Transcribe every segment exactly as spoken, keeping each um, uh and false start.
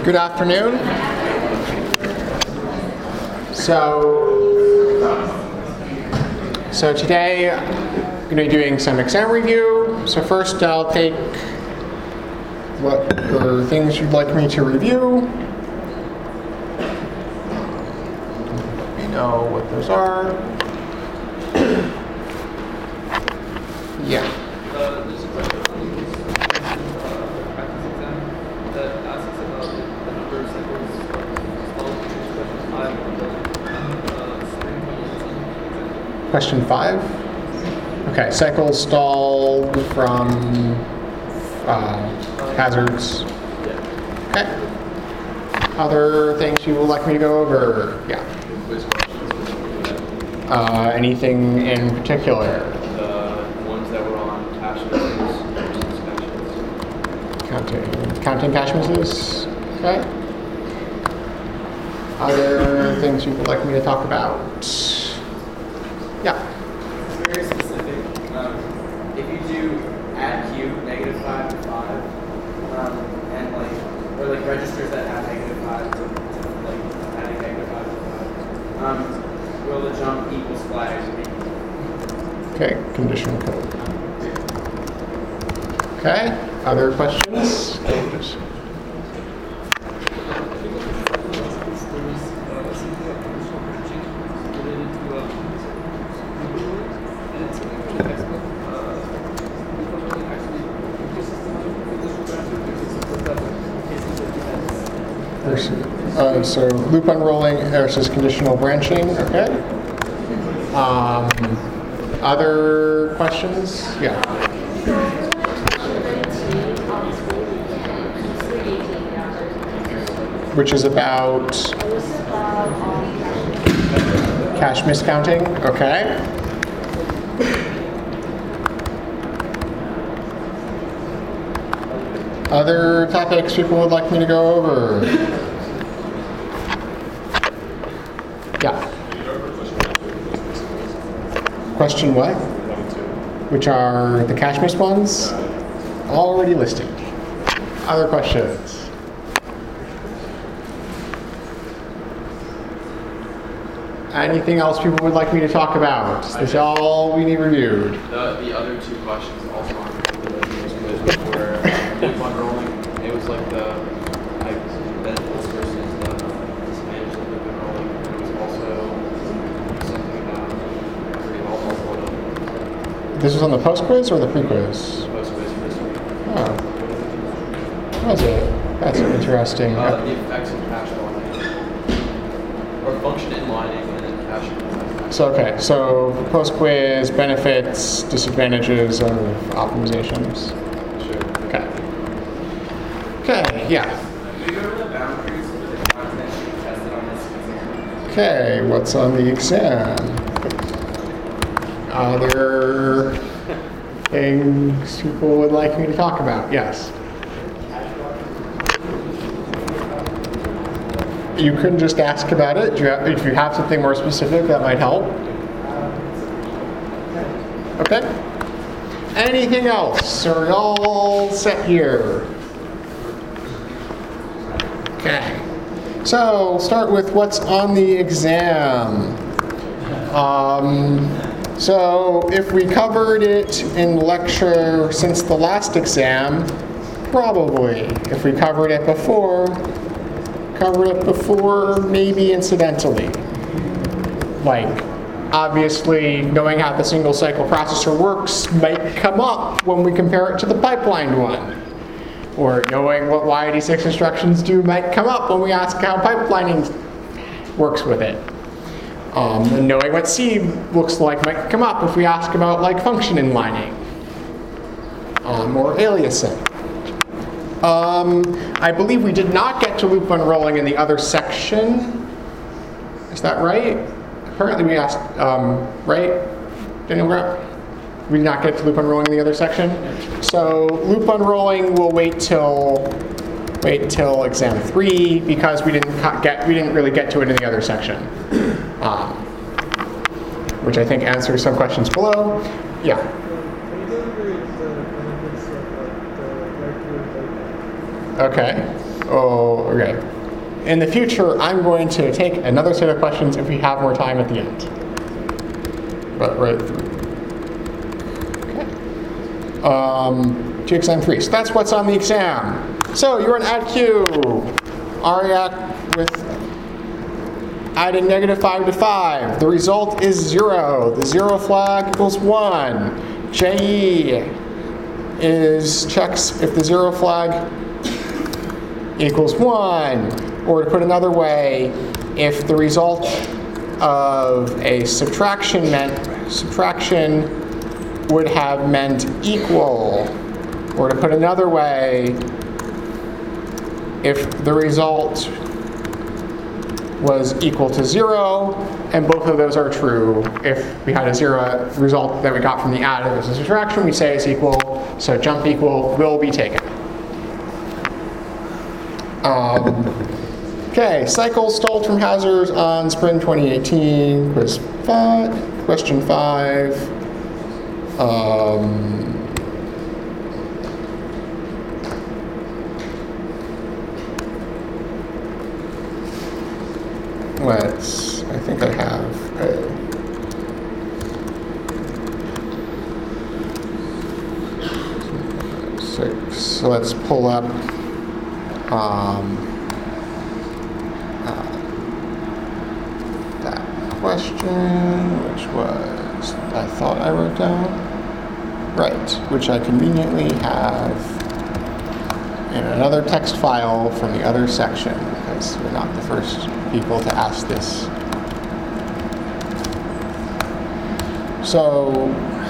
Good afternoon. So, so today I'm going to be doing some exam review. So first I'll take what are things you'd like me to review. Let me know what those are. Yeah. Question five. Okay, cycles stalled from uh, hazards. Okay. Other things you would like me to go over? Yeah. Uh, anything in particular? The ones that were on cache misses. Counting, counting cache misses. Okay. Other things you would like me to talk about? Yeah. It's very specific. Um, if you do add cube negative five to five, um, and like or like registers that have negative five to, to like adding negative five to five, um, will the jump equals flags? Okay, conditional code. Okay, other questions? Uh, so loop unrolling versus conditional branching, okay. Um, other questions? Yeah. Which is about cache miscounting, okay. Other topics people would like me to go over? Yeah. Question what? Which are the cache miss ones? Already listed. Other questions? Anything else people would like me to talk about? Is this all we need reviewed? The, the other two questions also on the quiz were loop unrolling. It was like the like benefits versus the disadvantage of loop unrolling. It was also something about I forget all all of This was on the post quiz or the pre quiz? post quiz for this week. Oh, was it? That's interesting. Uh, the effects of cache inlining or function inlining. So, okay, so post quiz benefits, disadvantages of optimizations. Sure. Okay. Okay, yeah. Do you know the boundaries for the content you tested on this exam? Okay, what's on the exam? Other things people would like me to talk about? Yes. You couldn't just ask about it. Do you have, if you have something more specific, that might help. Okay. Anything else? Are we all set here? Okay. So, start with what's on the exam. Um, so, if we covered it in lecture since the last exam, probably. If we covered it before, covered it before, maybe incidentally. Like, obviously, knowing how the single cycle processor works might come up when we compare it to the pipelined one. Or knowing what Y eighty-six instructions do might come up when we ask how pipelining works with it. Um, and knowing what C looks like might come up if we ask about like function inlining um, or aliasing. Um, I believe we did not get to loop unrolling in the other section. Is that right? Apparently we asked, um, right, Daniel Grapp? We did not get to loop unrolling in the other section. So loop unrolling will wait till wait till exam three because we didn't get we didn't really get to it in the other section, um, which I think answers some questions below. Yeah. Okay. oh, okay. In the future, I'm going to take another set of questions if we have more time at the end. But right through. Okay. Um, to exam three. So that's what's on the exam. So you're an add Q. R A C with adding negative five to five. The result is zero. The zero flag equals one. J E is checks if the zero flag equals one. Or to put another way, if the result of a subtraction meant subtraction would have meant equal. Or to put another way, if the result was equal to zero, and both of those are true. If we had a zero result that we got from the add as a subtraction, we say is equal, so jump equal will be taken. Um, okay, cycles stalled from hazards on spring twenty eighteen, quiz five, question five. Um, Let's, I think I have a, six, so let's pull up um, uh, that question, which was, I thought I wrote down, right, which I conveniently have in another text file from the other section, because we're not the first people to ask this. So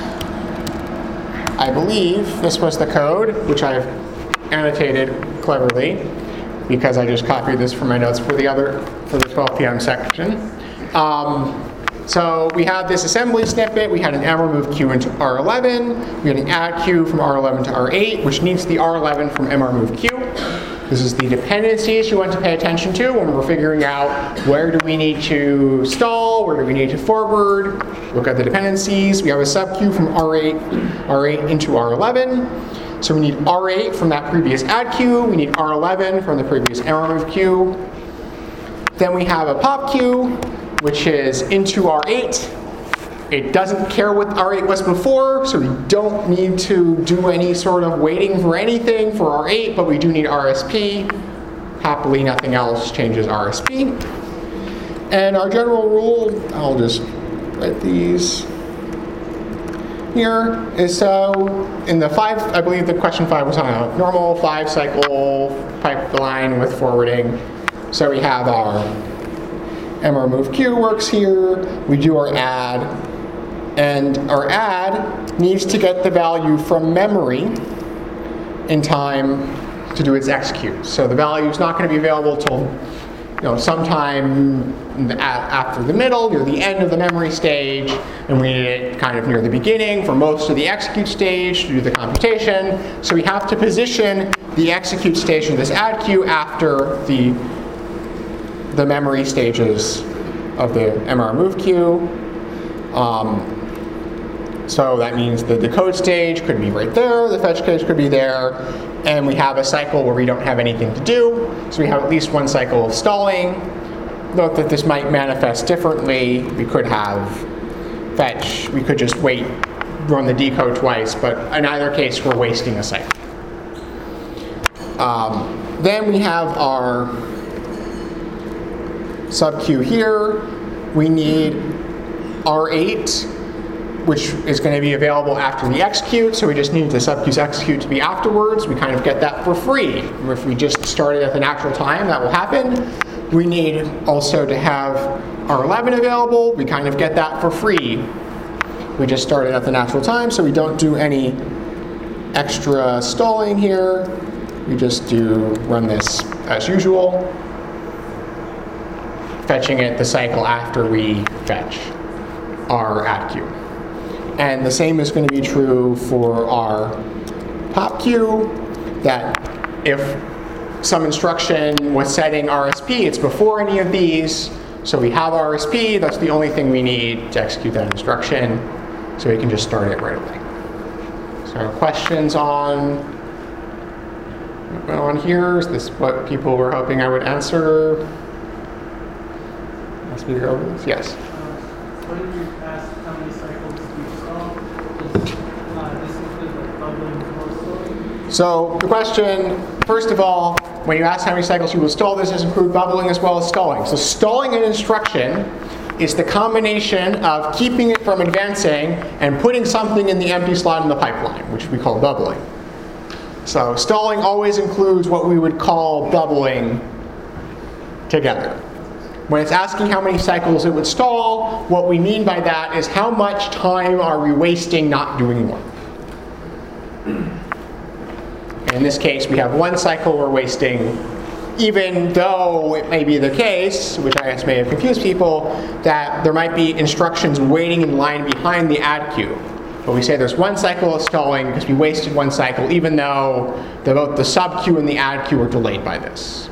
I believe this was the code, which I've annotated cleverly because I just copied this from my notes for the other for the twelve p m section. Um, so we had this assembly snippet. We had an M remove Q into R eleven. We had an add Q from R eleven to R eight, which needs the R eleven from M remove Q. This is the dependencies you want to pay attention to when we're figuring out where do we need to stall, where do we need to forward. Look at the dependencies. We have a sub Q from R eight, R eight into R eleven. So we need R eight from that previous add Q. We need R eleven from the previous M remove Q. Then we have a pop Q, which is into R eight. It doesn't care what R eight was before, so we don't need to do any sort of waiting for anything for R eight, but we do need R S P. Happily, nothing else changes R S P. And our general rule, I'll just write these here, is so in the five, I believe the question five was on a normal five cycle pipeline with forwarding. So we have our M remove Q works here, we do our add, and our add needs to get the value from memory in time to do its execute. So the value is not going to be available till you know sometime after the middle, near the end of the memory stage, and we need it kind of near the beginning for most of the execute stage to do the computation. So we have to position the execute stage of this add queue after the the memory stages of the M R move queue. Um, So that means the decode stage could be right there, the fetch stage could be there, and we have a cycle where we don't have anything to do. So we have at least one cycle of stalling. Note that this might manifest differently. We could have fetch, we could just wait, run the decode twice, but in either case we're wasting a cycle. Um, then we have our sub queue here. We need R eight, which is going to be available after the execute, so we just need the sub queue's execute to be afterwards. We kind of get that for free. If we just started at the natural time, that will happen. We need also to have R eleven available. We kind of get that for free. We just started at the natural time, so we don't do any extra stalling here. We just do run this as usual, fetching it the cycle after we fetch our add queue. And the same is going to be true for our pop queue, that if some instruction was setting R S P, it's before any of these. So we have R S P, that's the only thing we need to execute that instruction. So we can just start it right away. So questions on on here? Is this what people were hoping I would answer? Must be over this? Yes. When you ask how many cycles do you stall, does uh, this include like bubbling or stalling? So the question, first of all, when you ask how many cycles you will stall, this does include bubbling as well as stalling. So stalling an instruction is the combination of keeping it from advancing and putting something in the empty slot in the pipeline, which we call bubbling. So stalling always includes what we would call bubbling together. When it's asking how many cycles it would stall, what we mean by that is how much time are we wasting not doing work. In this case, we have one cycle we're wasting, even though it may be the case, which I guess may have confused people, that there might be instructions waiting in line behind the add queue. But we say there's one cycle of stalling because we wasted one cycle, even though the, both the sub queue and the add queue are delayed by this.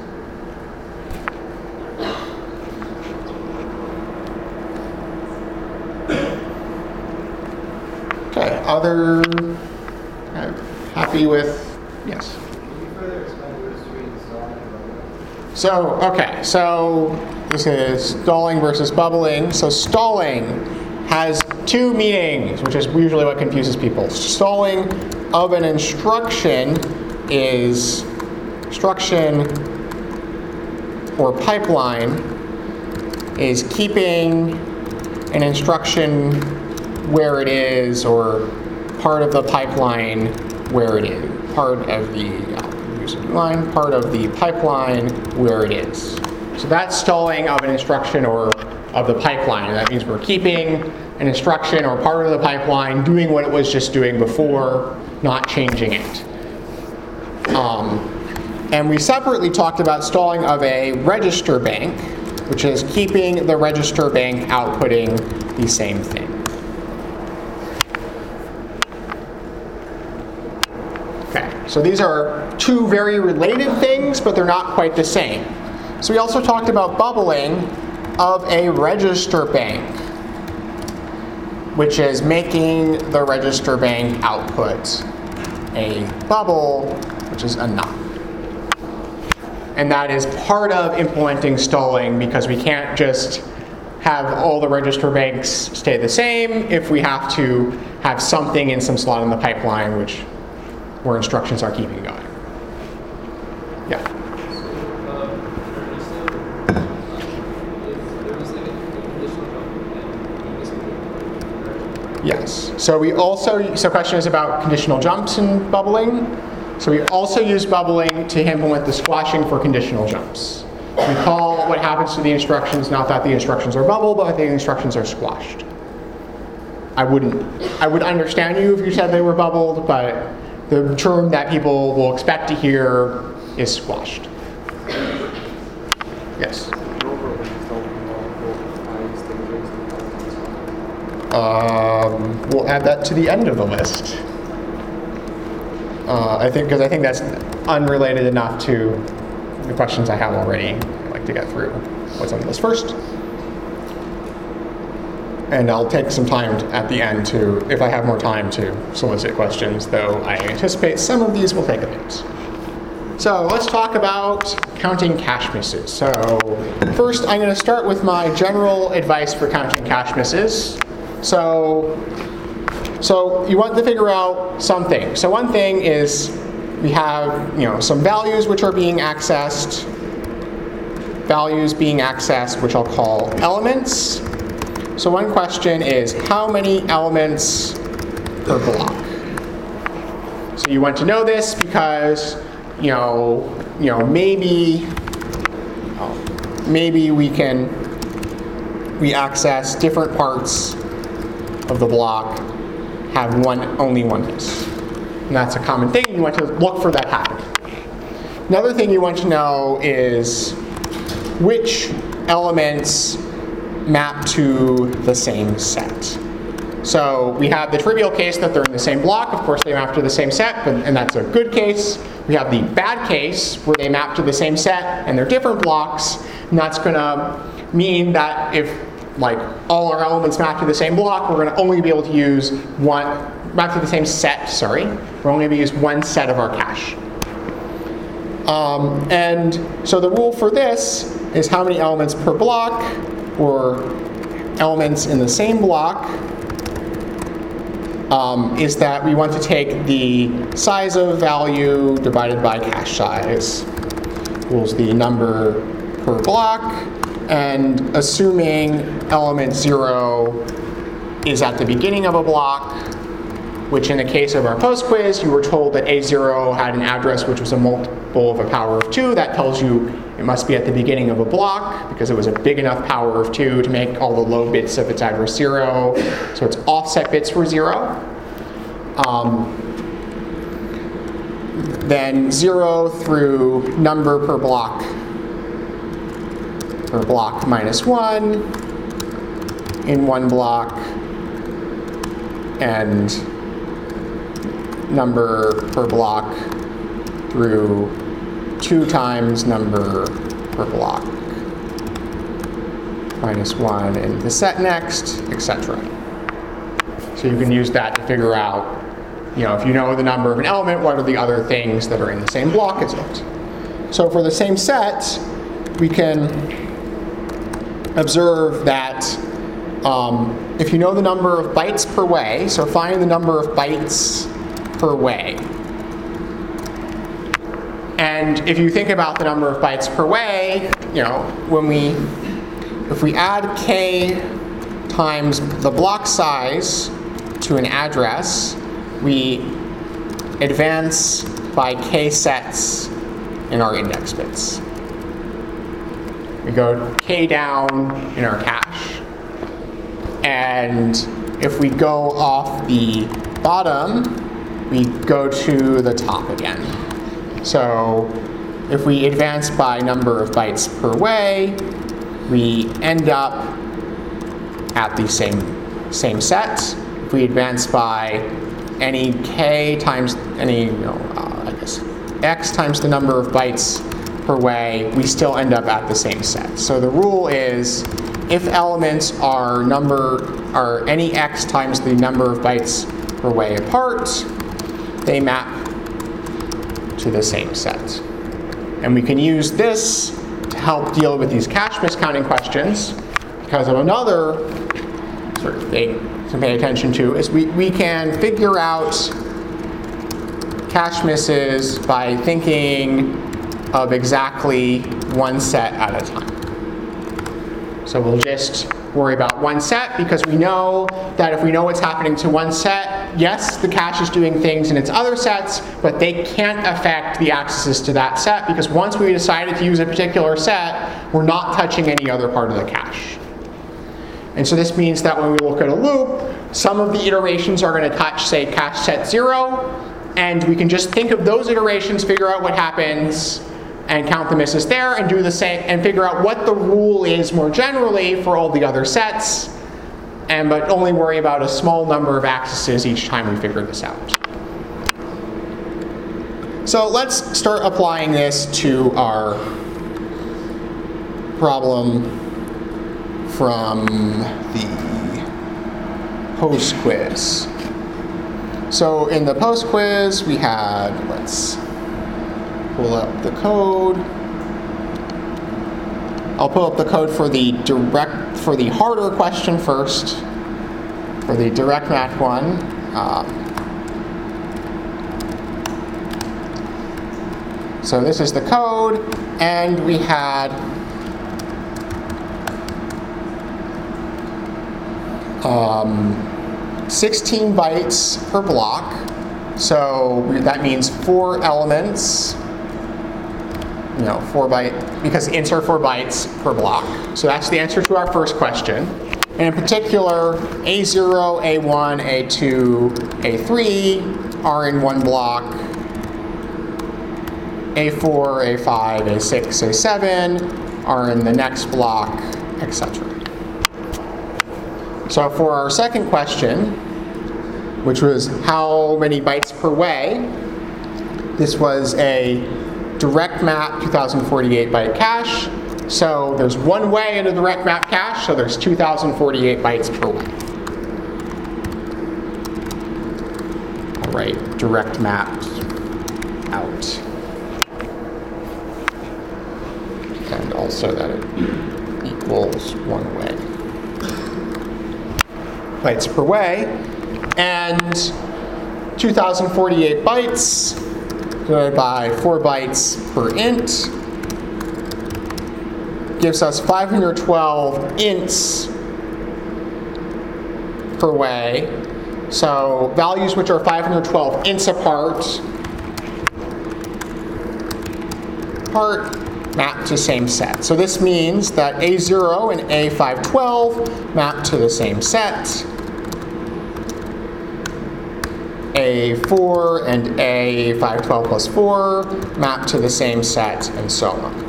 Okay, other, uh, happy with, yes? Can you further explain the difference between stalling and bubbling? So, okay, so this is stalling versus bubbling. So stalling has two meanings, which is usually what confuses people. Stalling of an instruction is instruction or pipeline is keeping an instruction where it is, or part of the pipeline where it is, part of the uh, line, part of the pipeline where it is. So that's stalling of an instruction or of the pipeline. And that means we're keeping an instruction or part of the pipeline doing what it was just doing before, not changing it. Um, and we separately talked about stalling of a register bank, which is keeping the register bank outputting the same thing. Okay, so these are two very related things, but they're not quite the same. So we also talked about bubbling of a register bank, which is making the register bank output a bubble, which is a knot. And that is part of implementing stalling, because we can't just have all the register banks stay the same if we have to have something in some slot in the pipeline, which where instructions are keeping going. Yeah. Yes. So we also, so question is about conditional jumps and bubbling. So we also use bubbling to implement the squashing for conditional jumps. We call what happens to the instructions not that the instructions are bubbled, but that the instructions are squashed. I wouldn't, I would understand you if you said they were bubbled, but the term that people will expect to hear is squashed. Yes? Um, we'll add that to the end of the list. Uh, I think, because I think that's unrelated enough to the questions I have already. I'd like to get through what's on the list first. And I'll take some time at the end to, if I have more time, to solicit questions, though I anticipate some of these will take a bit. So let's talk about counting cache misses. So first, I'm going to start with my general advice for counting cache misses. So, so you want to figure out something. So one thing is we have, you know, some values which are being accessed, values being accessed, which I'll call elements. So one question is, how many elements per block? So you want to know this because, you know, you know, maybe, oh, maybe we can we access different parts of the block have one only one piece, and that's a common thing. You want to look for that happening. Another thing you want to know is which elements map to the same set. So we have the trivial case that they're in the same block. Of course, they map to the same set, but, and that's a good case. We have the bad case where they map to the same set and they're different blocks, and that's going to mean that if like all our elements map to the same block, we're going to only be able to use one, map to the same set, sorry. We're only going to use one set of our cache. Um, and so the rule for this is how many elements per block, or elements in the same block, um, is that we want to take the size of value divided by cache size, equals the number per block, and assuming element zero is at the beginning of a block, which in the case of our post quiz, you were told that A zero had an address which was a multiple of a power of two. That tells you it must be at the beginning of a block because it was a big enough power of two to make all the low bits of its address zero. So its offset bits were zero. Um, then zero through number per block, per block minus one in one block, and number per block through two times number per block minus one in the set next, et cetera. So you can use that to figure out, you know, if you know the number of an element, what are the other things that are in the same block as it? So for the same set, we can observe that um, if you know the number of bytes per way, so find the number of bytes per way. And if you think about the number of bytes per way, you know, when we, if we add k times the block size to an address, we advance by k sets in our index bits. We go k down in our cache. And if we go off the bottom, we go to the top again. So if we advance by number of bytes per way, we end up at the same, same set. If we advance by any k times any, you know, uh, I guess, x times the number of bytes per way, we still end up at the same set. So the rule is, if elements are number are any x times the number of bytes per way apart, they map to the same set. And we can use this to help deal with these cache miscounting questions because of another sort of thing to pay attention to is we, we can figure out cache misses by thinking of exactly one set at a time. So we'll just worry about one set because we know that if we know what's happening to one set, yes, the cache is doing things in its other sets, but they can't affect the accesses to that set because once we decided to use a particular set, we're not touching any other part of the cache. And so this means that when we look at a loop, some of the iterations are going to touch, say, cache set zero, and we can just think of those iterations, figure out what happens, and count the misses there, and do the same, and figure out what the rule is more generally for all the other sets, and but only worry about a small number of accesses each time we figure this out. So let's start applying this to our problem from the post quiz. So in the post quiz, we had, let's pull up the code. I'll pull up the code for the direct, for the harder question first, for the direct math one. Um, so this is the code, and we had um, sixteen bytes per block. So that means four elements. You know, four byte, because ints are four bytes per block. So that's the answer to our first question. And in particular, A zero, A one, A two, A three are in one block. A four, A five, A six, A seven are in the next block, et cetera. So for our second question, which was how many bytes per way, this was a direct map two thousand forty-eight byte cache. So there's one way in a direct map cache, so there's two thousand forty-eight bytes per way. All right, direct mapped out. and also that it equals one way. Bytes per way, and two thousand forty-eight bytes divided by four bytes per int gives us five hundred twelve ints per way. So values which are five hundred twelve ints apart, apart map to same set. So this means that A zero and A five twelve map to the same set. A four and A five twelve plus four map to the same set, and so on.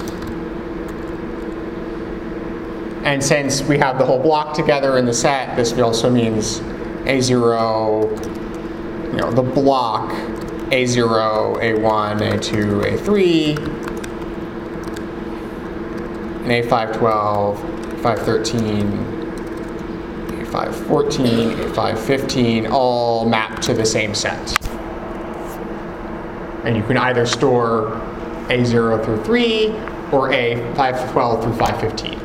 And since we have the whole block together in the set, this also means A zero, you know, the block, A zero, A one, A two, A three, and A five twelve, five thirteen, A five fourteen, A five fifteen, all map to the same set. And you can either store A zero through three or A five twelve through five fifteen.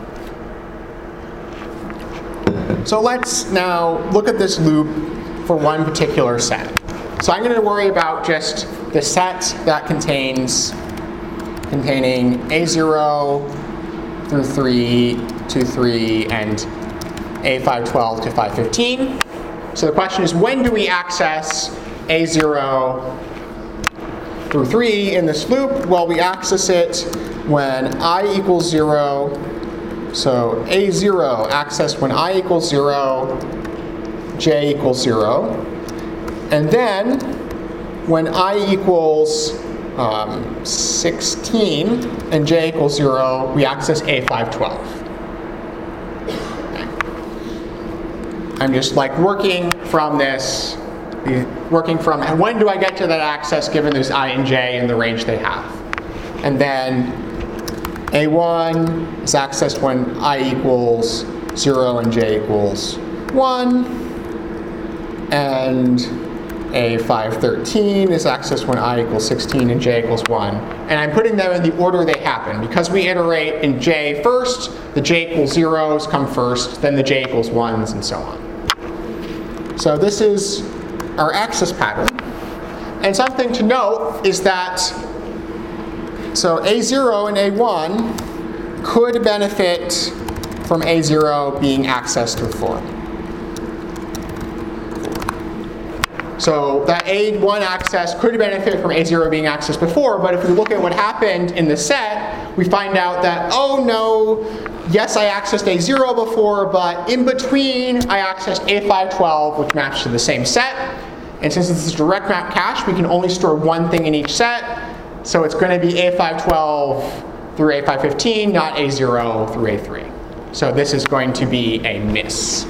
So let's now look at this loop for one particular set. So I'm going to worry about just the set that contains containing A zero through three to three and A five twelve to five fifteen. So the question is, when do we access A zero through three in this loop? Well, we access it when I equals zero. So A zero accessed when I equals zero, J equals zero. And then when I equals um, sixteen and J equals zero, we access A five twelve. Okay. I'm just like working from this, working from when do I get to that access given there's I and J in the range they have. And then A one is accessed when I equals zero and J equals one. And A five thirteen is accessed when I equals sixteen and J equals one. And I'm putting them in the order they happen. Because we iterate in J first, the J equals zeros come first, then the J equals ones, and so on. So this is our access pattern. And something to note is that so A zero and A one could benefit from A zero being accessed before. So that A one access could benefit from A zero being accessed before, but if we look at what happened in the set, we find out that, oh no, yes, I accessed A zero before, but in between, I accessed A five twelve, which maps to the same set. And since this is direct map cache, we can only store one thing in each set. So it's going to be A five twelve through A five fifteen, not A zero through A three. So this is going to be a miss.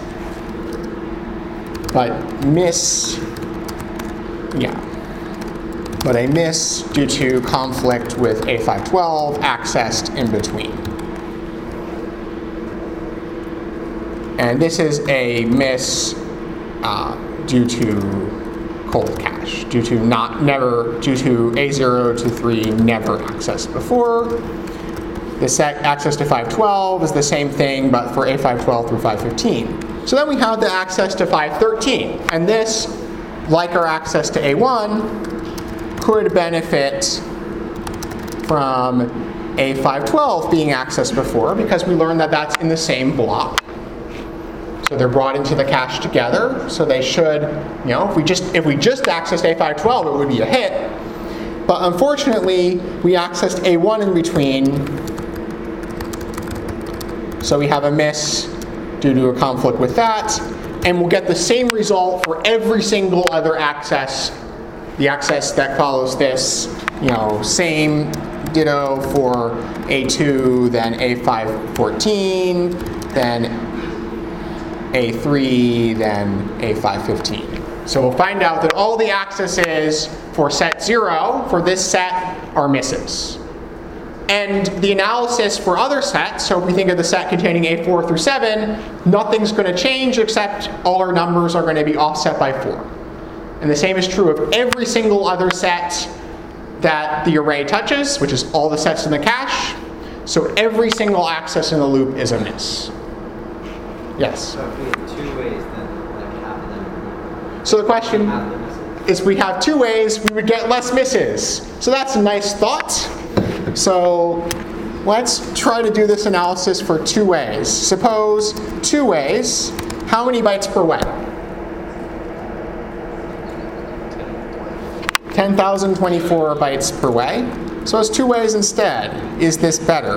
But miss, yeah. But a miss due to conflict with A five twelve accessed in between. And this is a miss uh, due to cold cache, due to not never, due to A zero to three never accessed before. The set access to five twelve is the same thing, but for A five twelve through five fifteen. So then we have the access to five thirteen, and this, like our access to A one, could benefit from A five twelve being accessed before, because we learned that that's in the same block. So they're brought into the cache together, so they should, you know, if we just if we just accessed A five twelve, it would be a hit. But unfortunately, we accessed A one in between, so we have a miss due to a conflict with that, and we'll get the same result for every single other access, the access that follows this, you know, same ditto for A two, then A five fourteen, then A three, then A five fifteen. So we'll find out that all the accesses for set zero for this set are misses. And the analysis for other sets, so if we think of the set containing A four through seven, nothing's going to change except all our numbers are going to be offset by four. And the same is true of every single other set that the array touches, which is all the sets in the cache. So every single access in the loop is a miss. Yes? So if we had two ways, then like half of them So the question half the misses. is, we have two ways, we would get less misses. So that's a nice thought. So let's try to do this analysis for two ways. Suppose two ways, how many bytes per way? ten thousand twenty-four bytes per way. So it's two ways instead. Is this better?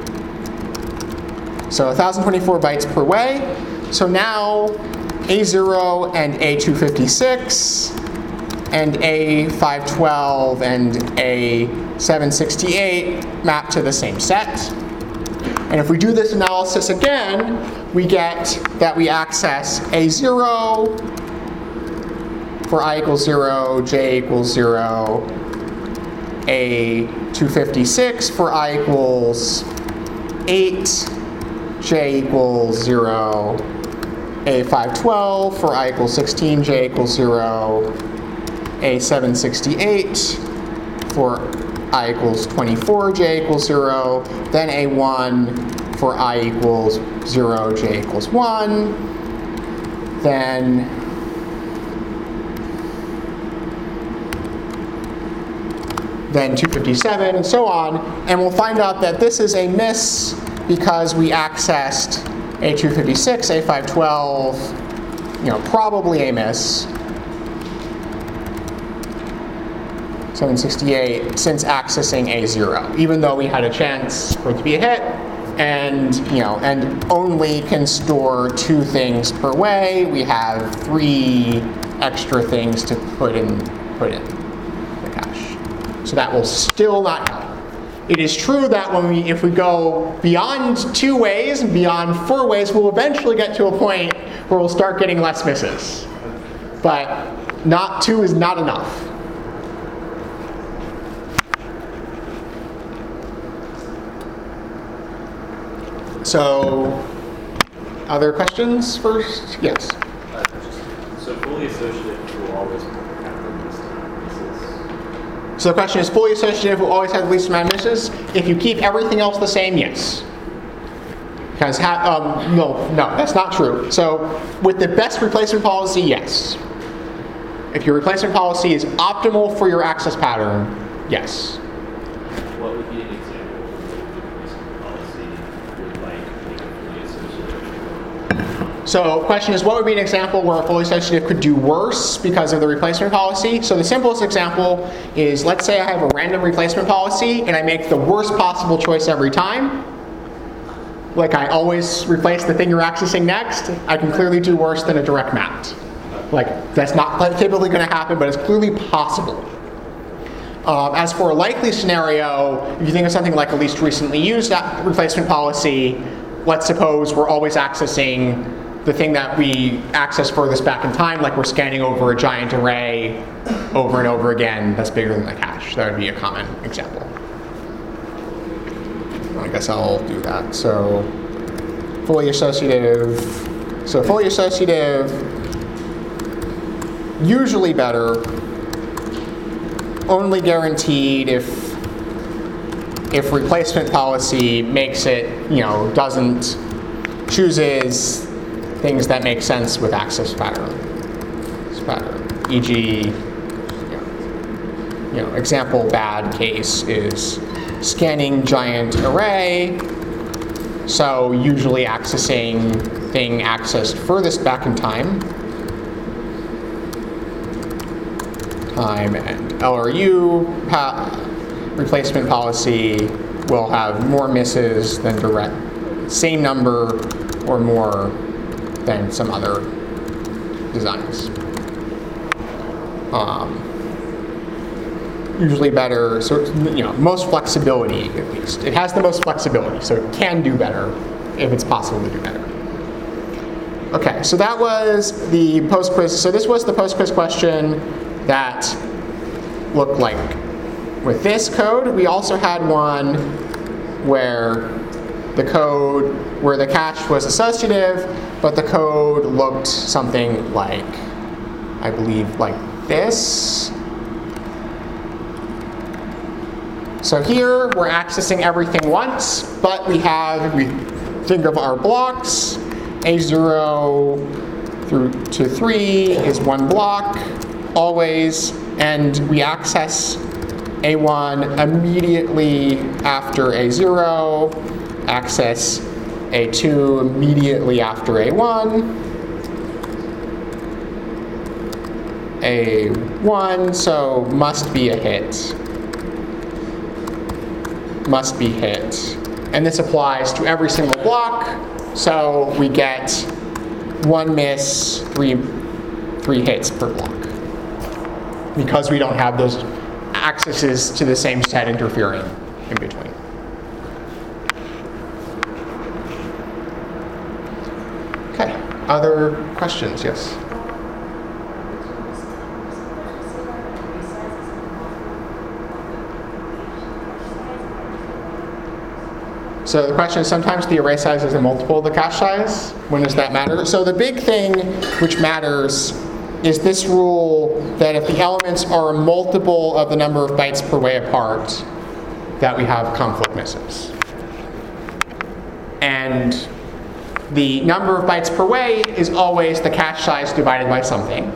So one thousand twenty-four bytes per way. So now A zero and A two fifty-six and A five twelve and A seven sixty-eight map to the same set. And if we do this analysis again, we get that we access A zero for I equals zero, J equals zero, A two fifty-six for I equals eight, J equals zero, A five twelve for I equals sixteen, J equals zero, A seven sixty-eight for I equals twenty-four, J equals zero, then A one for I equals zero, J equals one, then then two fifty-seven, and so on. And we'll find out that this is a miss because we accessed A two fifty-six, A five twelve, you know, probably a miss. seven sixty-eight, since accessing A zero, even though we had a chance for it to be a hit, and you know, and only can store two things per way. We have three extra things to put in put in the cache. So that will still not help. It is true that when we, if we go beyond two ways and beyond four ways, we'll eventually get to a point where we'll start getting less misses. But not two is not enough. So, other questions first? Yes. Uh, so fully associative will always have the least amount of misses. So the question is, fully associative will always have the least amount of misses? If you keep everything else the same, yes. Because ha um, no, no, that's not true. So with the best replacement policy, yes. If your replacement policy is optimal for your access pattern, yes. What would be an example of the replacement policy would like make a fully associative? So the question is, what would be an example where a fully associative could do worse because of the replacement policy? So the simplest example is, let's say I have a random replacement policy and I make the worst possible choice every time. Like I always replace the thing you're accessing next. I can clearly do worse than a direct mapped. Like that's not typically going to happen, but it's clearly possible. Um, as for a likely scenario, if you think of something like a least recently used replacement policy, let's suppose we're always accessing the thing that we access furthest back in time, like we're scanning over a giant array over and over again that's bigger than the cache. That would be a common example. I guess I'll do that. So fully associative. So fully associative, usually better. Only guaranteed if if replacement policy makes it, you know, doesn't chooses things that make sense with access pattern. pattern. for example, you know, you know, example bad case is scanning giant array. So usually accessing thing accessed furthest back in time. Time and L R U pa replacement policy will have more misses than direct, same number or more than some other designs. Um, usually better, so you know, most flexibility at least. It has the most flexibility, so it can do better if it's possible to do better. Okay, so that was the post-quiz. So this was the post-quiz question that looked like with this code. We also had one where the code, where the cache was associative, but the code looked something like, I believe, like this. So here we're accessing everything once, but we have, we think of our blocks, A zero through to three is one block, always, and we access A one immediately after A zero, access A two immediately after A one, A one, so must be a hit. Must be hit. And this applies to every single block, so we get one miss, three, three hits per block. Because we don't have those accesses to the same set interfering in between. Okay, other questions? Yes? So the question is, sometimes the array size is a multiple of the cache size. When does that matter? So the big thing which matters is this rule that if the elements are a multiple of the number of bytes per way apart, that we have conflict misses. And the number of bytes per way is always the cache size divided by something.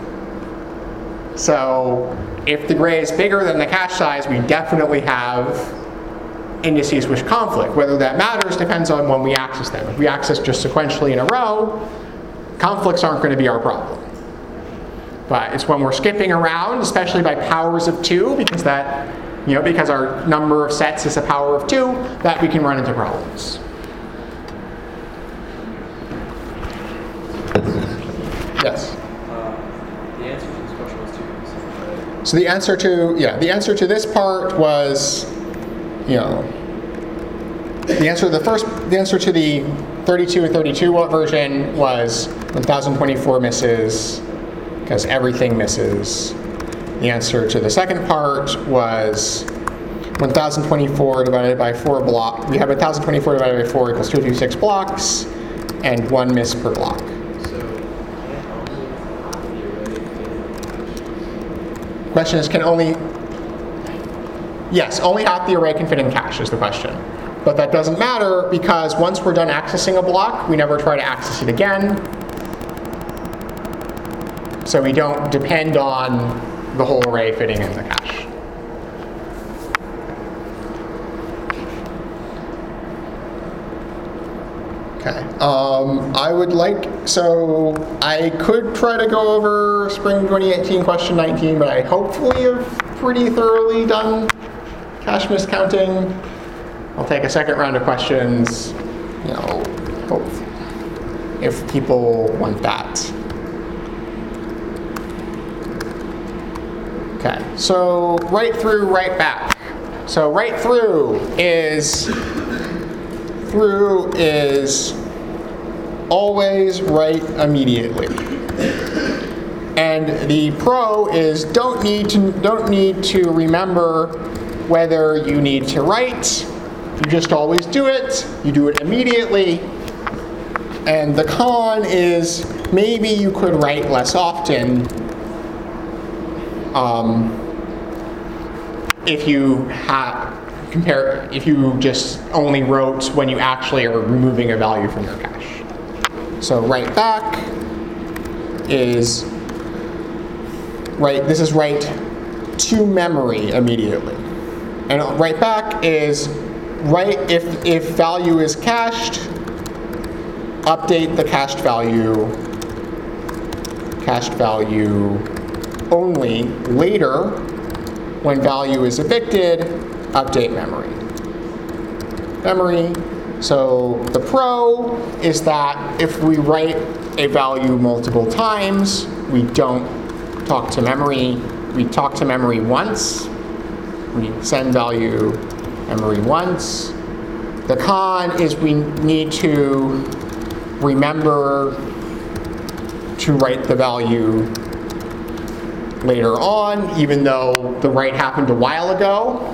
So if the array is bigger than the cache size, we definitely have indices which conflict. Whether that matters depends on when we access them. If we access just sequentially in a row, conflicts aren't going to be our problem. But it's when we're skipping around, especially by powers of two, because that, you know, because our number of sets is a power of two, that we can run into problems. Yes. Uh, the answer to this question was two. So the answer to yeah, the answer to this part was, you know, the answer to the first, the answer to the thirty-two and thirty-two version was one thousand twenty-four misses, because everything misses. The answer to the second part was one thousand twenty-four divided by four block. We have one thousand twenty-four divided by four equals two hundred fifty-six blocks, and one miss per block. Question is, can only, yes, only half the array can fit in cache is the question. But that doesn't matter because once we're done accessing a block, we never try to access it again. So we don't depend on the whole array fitting in the cache. Okay. Um, I would like, so I could try to go over Spring twenty eighteen question nineteen, but I hopefully have pretty thoroughly done cache miscounting. I'll take a second round of questions, you know, hope if people want that. Okay, so right through, right back. So right through is, through is always write immediately. And the pro is don't need to, don't need to remember whether you need to write. You just always do it. You do it immediately. And the con is maybe you could write less often um, if you have compare if you just only wrote when you actually are removing a value from your cache. So write back is write. This is write to memory immediately, and write back is write if if value is cached, update the cached value. Cached value only later when value is evicted. Update memory. Memory. So the pro is that if we write a value multiple times, we don't talk to memory. We talk to memory once. We send value memory once. The con is we need to remember to write the value later on, even though the write happened a while ago.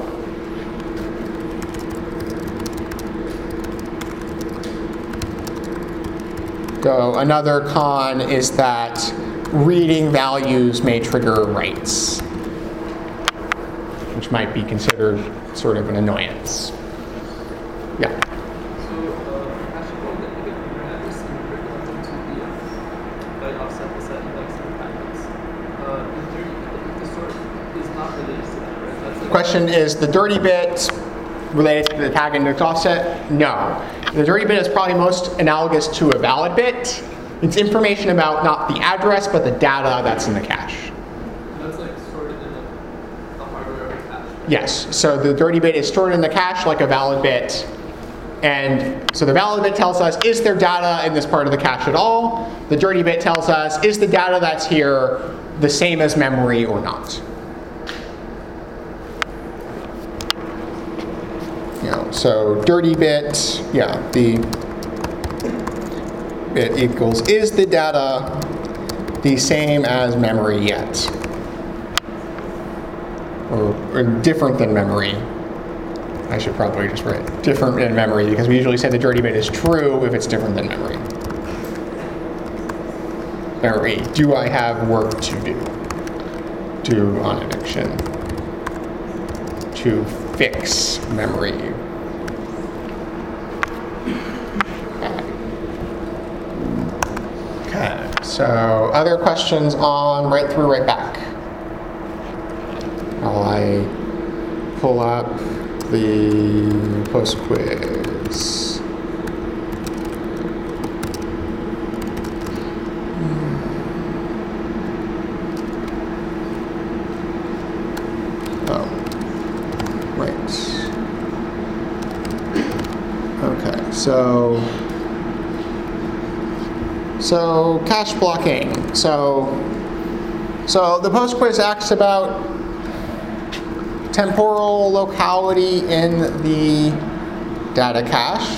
So another con is that reading values may trigger writes. which might be considered sort of an annoyance. Yeah. So, uh, actually, all the negative parameters in the curriculum to be uh, by offset the set index and packets. Uh, the dirty bit, the sort is not related to that, right? That's The like question is the dirty bit related to the tag index offset? No. The dirty bit is probably most analogous to a valid bit. It's information about not the address, but the data that's in the cache. that's like stored in the, the hardware or cache. Yes, so the dirty bit is stored in the cache like a valid bit. And so the valid bit tells us, is there data in this part of the cache at all? The dirty bit tells us, is the data that's here the same as memory or not? You know, so dirty bit, yeah, the bit equals, is the data the same as memory yet? Or, or different than memory. I should probably just write different than memory, because we usually say the dirty bit is true if it's different than memory. Memory, do I have work to do? Do on eviction. To fix memory. Okay, so other questions on right through, right back? While I pull up the post quiz. Oh, right. Okay, so so cache blocking. So so the post quiz asks about temporal locality in the data cache,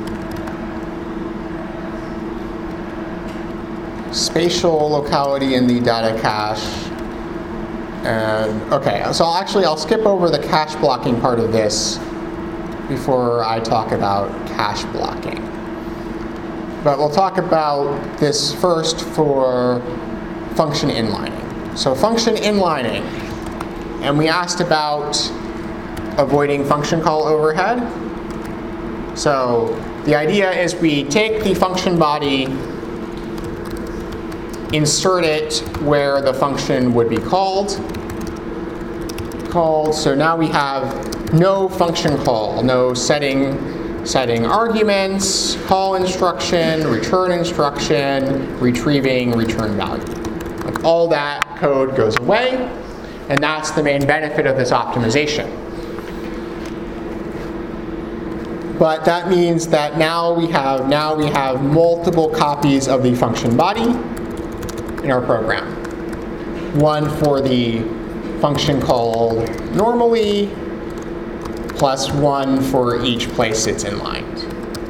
spatial locality in the data cache, and okay, so I'll actually I'll skip over the cache blocking part of this before I talk about cache blocking. But we'll talk about this first for function inlining. So function inlining. And we asked about avoiding function call overhead. So the idea is we take the function body, insert it where the function would be called. Called. So now we have no function call, no setting, setting arguments, call instruction, return instruction, retrieving return value. Like all that code goes away. And that's the main benefit of this optimization. But that means that now we have now we have multiple copies of the function body in our program. One for the function called normally, plus one for each place it's inlined.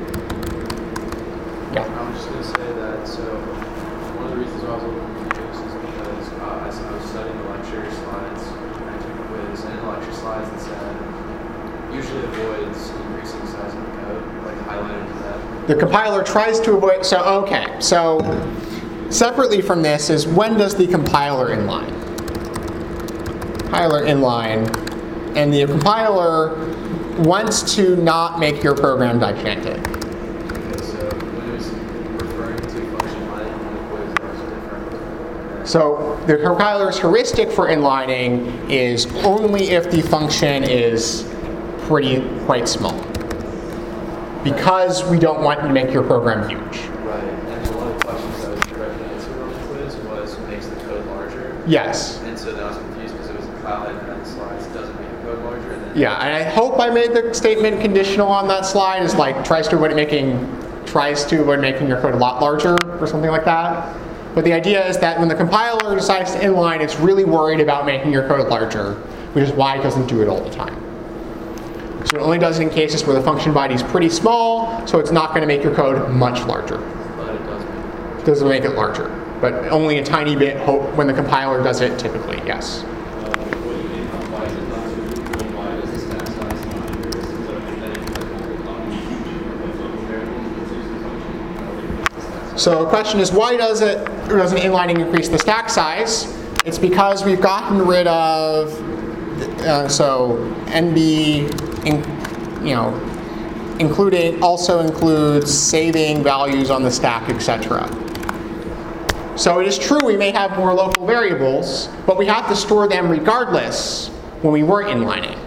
Yeah. I was just going to say that, so one of the reasons why I was a little confused is because uh, I, I was studying the lecture slides, and I took a quiz, and in the lecture slides it said, usually avoids increasing the size of the code, like highlighted to that. The compiler tries to avoid, so okay, so separately from this is when does the compiler inline? Compiler inline, and the compiler wants to not make your program gigantic. Okay, so when it was referring to function line in the quiz, it was different. So the compiler's heuristic for inlining is only if the function is pretty quite small, because we don't want to make your program huge. Right, and one of the questions that was correct answer on the quiz was makes the code larger. Yes. And so then I was confused because it was highlighted on the slides, doesn't make the code larger. And then Yeah, and I hope I made the statement conditional on that slide is like tries to avoid making tries to avoid making your code a lot larger or something like that. But the idea is that when the compiler decides to inline, it's really worried about making your code larger, which is why it doesn't do it all the time. So it only does it in cases where the function body is pretty small, so it's not going to make your code much larger. but it does make it larger. It doesn't make it larger, but only a tiny bit hope when the compiler does it typically, yes. So the question is, why does it doesn't inlining increase the stack size? It's because we've gotten rid of uh, so N B, in, you know, including also includes saving values on the stack, et cetera. So it is true we may have more local variables, but we have to store them regardless when we weren't inlining.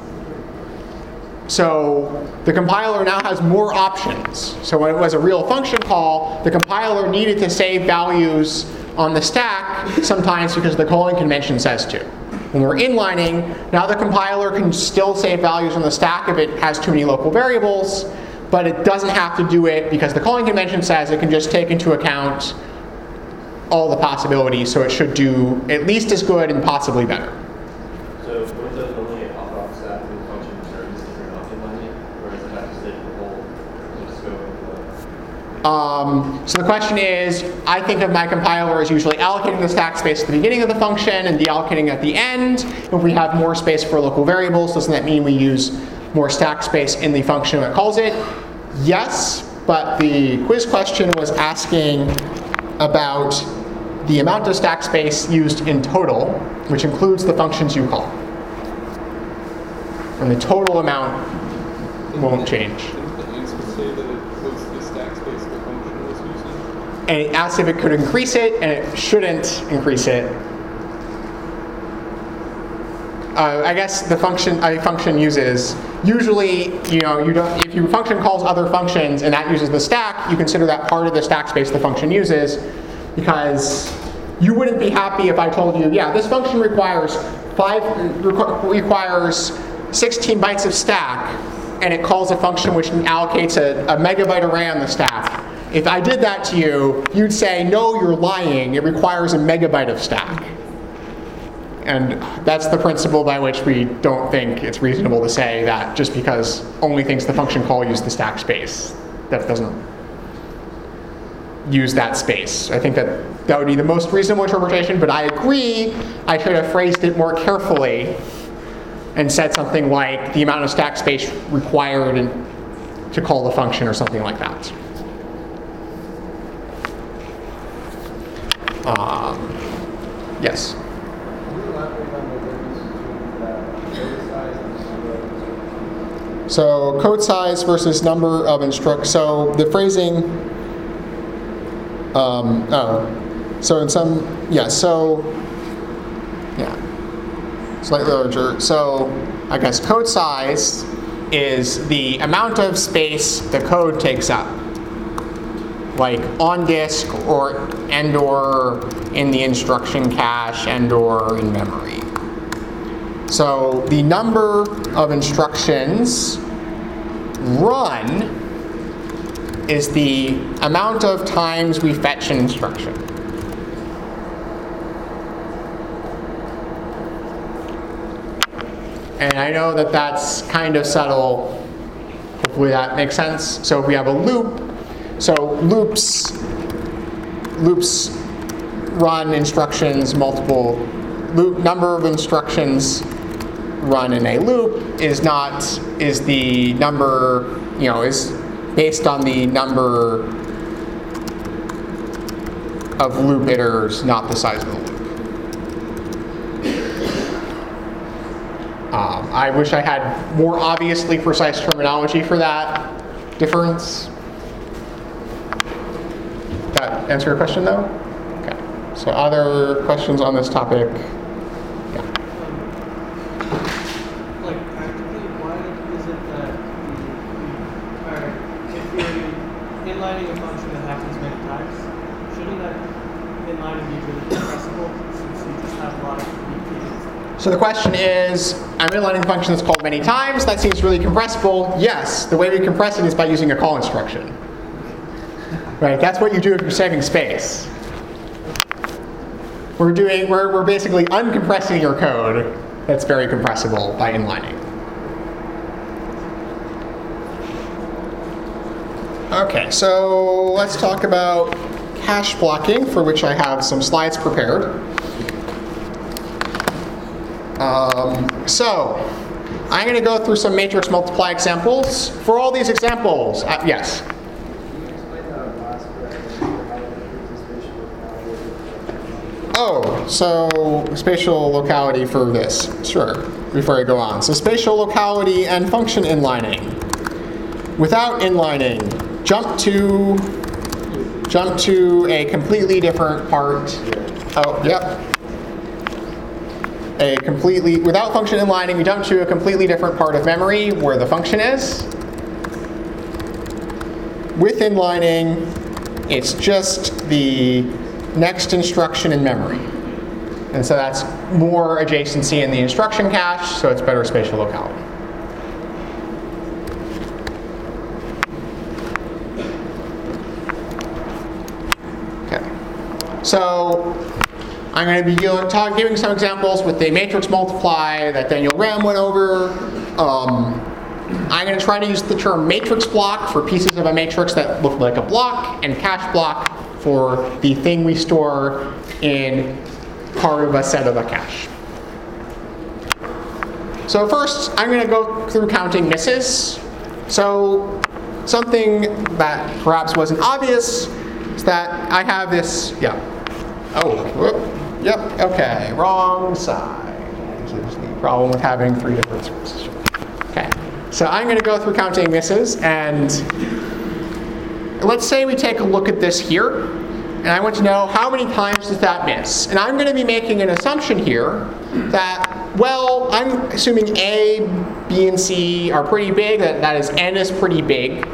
So the compiler now has more options. So when it was a real function call, the compiler needed to save values on the stack sometimes because the calling convention says to. When we're inlining, now the compiler can still save values on the stack if it has too many local variables, but it doesn't have to do it because the calling convention says it can just take into account all the possibilities, so it should do at least as good and possibly better. So what does only a hop-off stack with function terms if you're not inlining, or does it have to stay the whole sort of scope of the... Um, so the question is, I think of my compiler as usually allocating the stack space at the beginning of the function and deallocating at the end. If we have more space for local variables, doesn't that mean we use more stack space in the function that calls it? Yes, but the quiz question was asking about the amount of stack space used in total, which includes the functions you call. And the total amount won't change. Didn't the answer say that it was the stack space the function was using? And it asked if it could increase it, and it shouldn't increase it. Uh, I guess the function a function uses, usually, you know, you don't, if your function calls other functions and that uses the stack, you consider that part of the stack space the function uses, because you wouldn't be happy if I told you, yeah, this function requires five requ requires sixteen bytes of stack, and it calls a function which allocates a, a megabyte array on the stack. If I did that to you, you'd say, no, you're lying. It requires a megabyte of stack. And that's the principle by which we don't think it's reasonable to say that just because only things the function call use the stack space, that doesn't use that space. I think that that would be the most reasonable interpretation, but I agree I should have phrased it more carefully and said something like the amount of stack space required in, to call the function or something like that. Um, yes? So code size versus number of instructions. So the phrasing, um, oh, so in some, yeah, so, yeah, slightly larger. So I guess code size is the amount of space the code takes up, like on disk or and or in the instruction cache and or in memory. So the number of instructions run is the amount of times we fetch an instruction. And I know that that's kind of subtle. Hopefully that makes sense. So if we have a loop, so loops, loops run instructions, multiple loop number of instructions run in a loop is not, is the number, you know, is based on the number of loop iters, not the size of the loop. Um, I wish I had more obviously precise terminology for that difference. That answer your question though? Okay. So other questions on this topic? Inlining a function that happens many times, shouldn't that inlining be really compressible since you just have a lot of repeated? So the question is, I'm inlining a function that's called many times. That seems really compressible. Yes, the way we compress it is by using a call instruction. Right? That's what you do if you're saving space. We're doing, we're, we're basically uncompressing your code that's very compressible by inlining. Okay, so let's talk about cache blocking, for which I have some slides prepared. Um, so, I'm going to go through some matrix multiply examples. For all these examples, uh, yes? Can you explain that last bit? Oh, so spatial locality for this, sure. before I go on. So spatial locality and function inlining. Without inlining, jump to jump to a completely different part. Oh, yep. A completely without function inlining, we jump to a completely different part of memory where the function is. With inlining, it's just the next instruction in memory. And so that's more adjacency in the instruction cache, so it's better spatial locality. Okay. So I'm going to be talk, giving some examples with the matrix multiply that Daniel Graham went over. Um, I'm going to try to use the term matrix block for pieces of a matrix that look like a block, and cache block for the thing we store in part of a set of a cache. So first, I'm going to go through counting misses. So something that perhaps wasn't obvious is that I have this, yeah. Oh, whoop, yep, okay, wrong side. This is the problem with having three different sources. Okay, so I'm going to go through counting misses, and let's say we take a look at this here. And I want to know how many times does that miss. And I'm going to be making an assumption here that, well, I'm assuming A, B, and C are pretty big. That, that is, N is pretty big.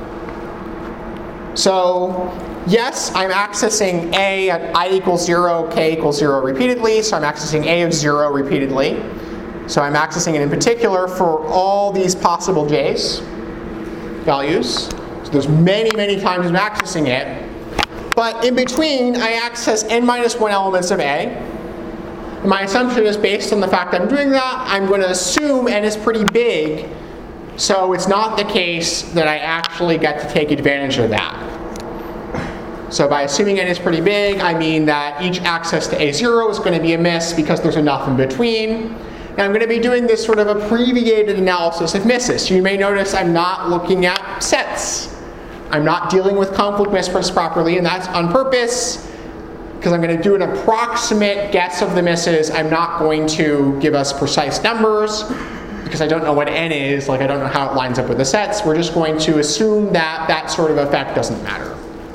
So yes, I'm accessing A at I equals zero, K equals zero repeatedly. So I'm accessing A of zero repeatedly. So I'm accessing it in particular for all these possible J's values. So there's many, many times I'm accessing it. But in between, I access n minus one elements of A. And my assumption is based on the fact that I'm doing that, I'm going to assume n is pretty big. So it's not the case that I actually get to take advantage of that. So by assuming n is pretty big, I mean that each access to A zero is going to be a miss because there's enough in between. And I'm going to be doing this sort of abbreviated analysis of misses. You may notice I'm not looking at sets. I'm not dealing with conflict misses properly, and that's on purpose, because I'm going to do an approximate guess of the misses. I'm not going to give us precise numbers, because I don't know what n is, like I don't know how it lines up with the sets. We're just going to assume that that sort of effect doesn't matter.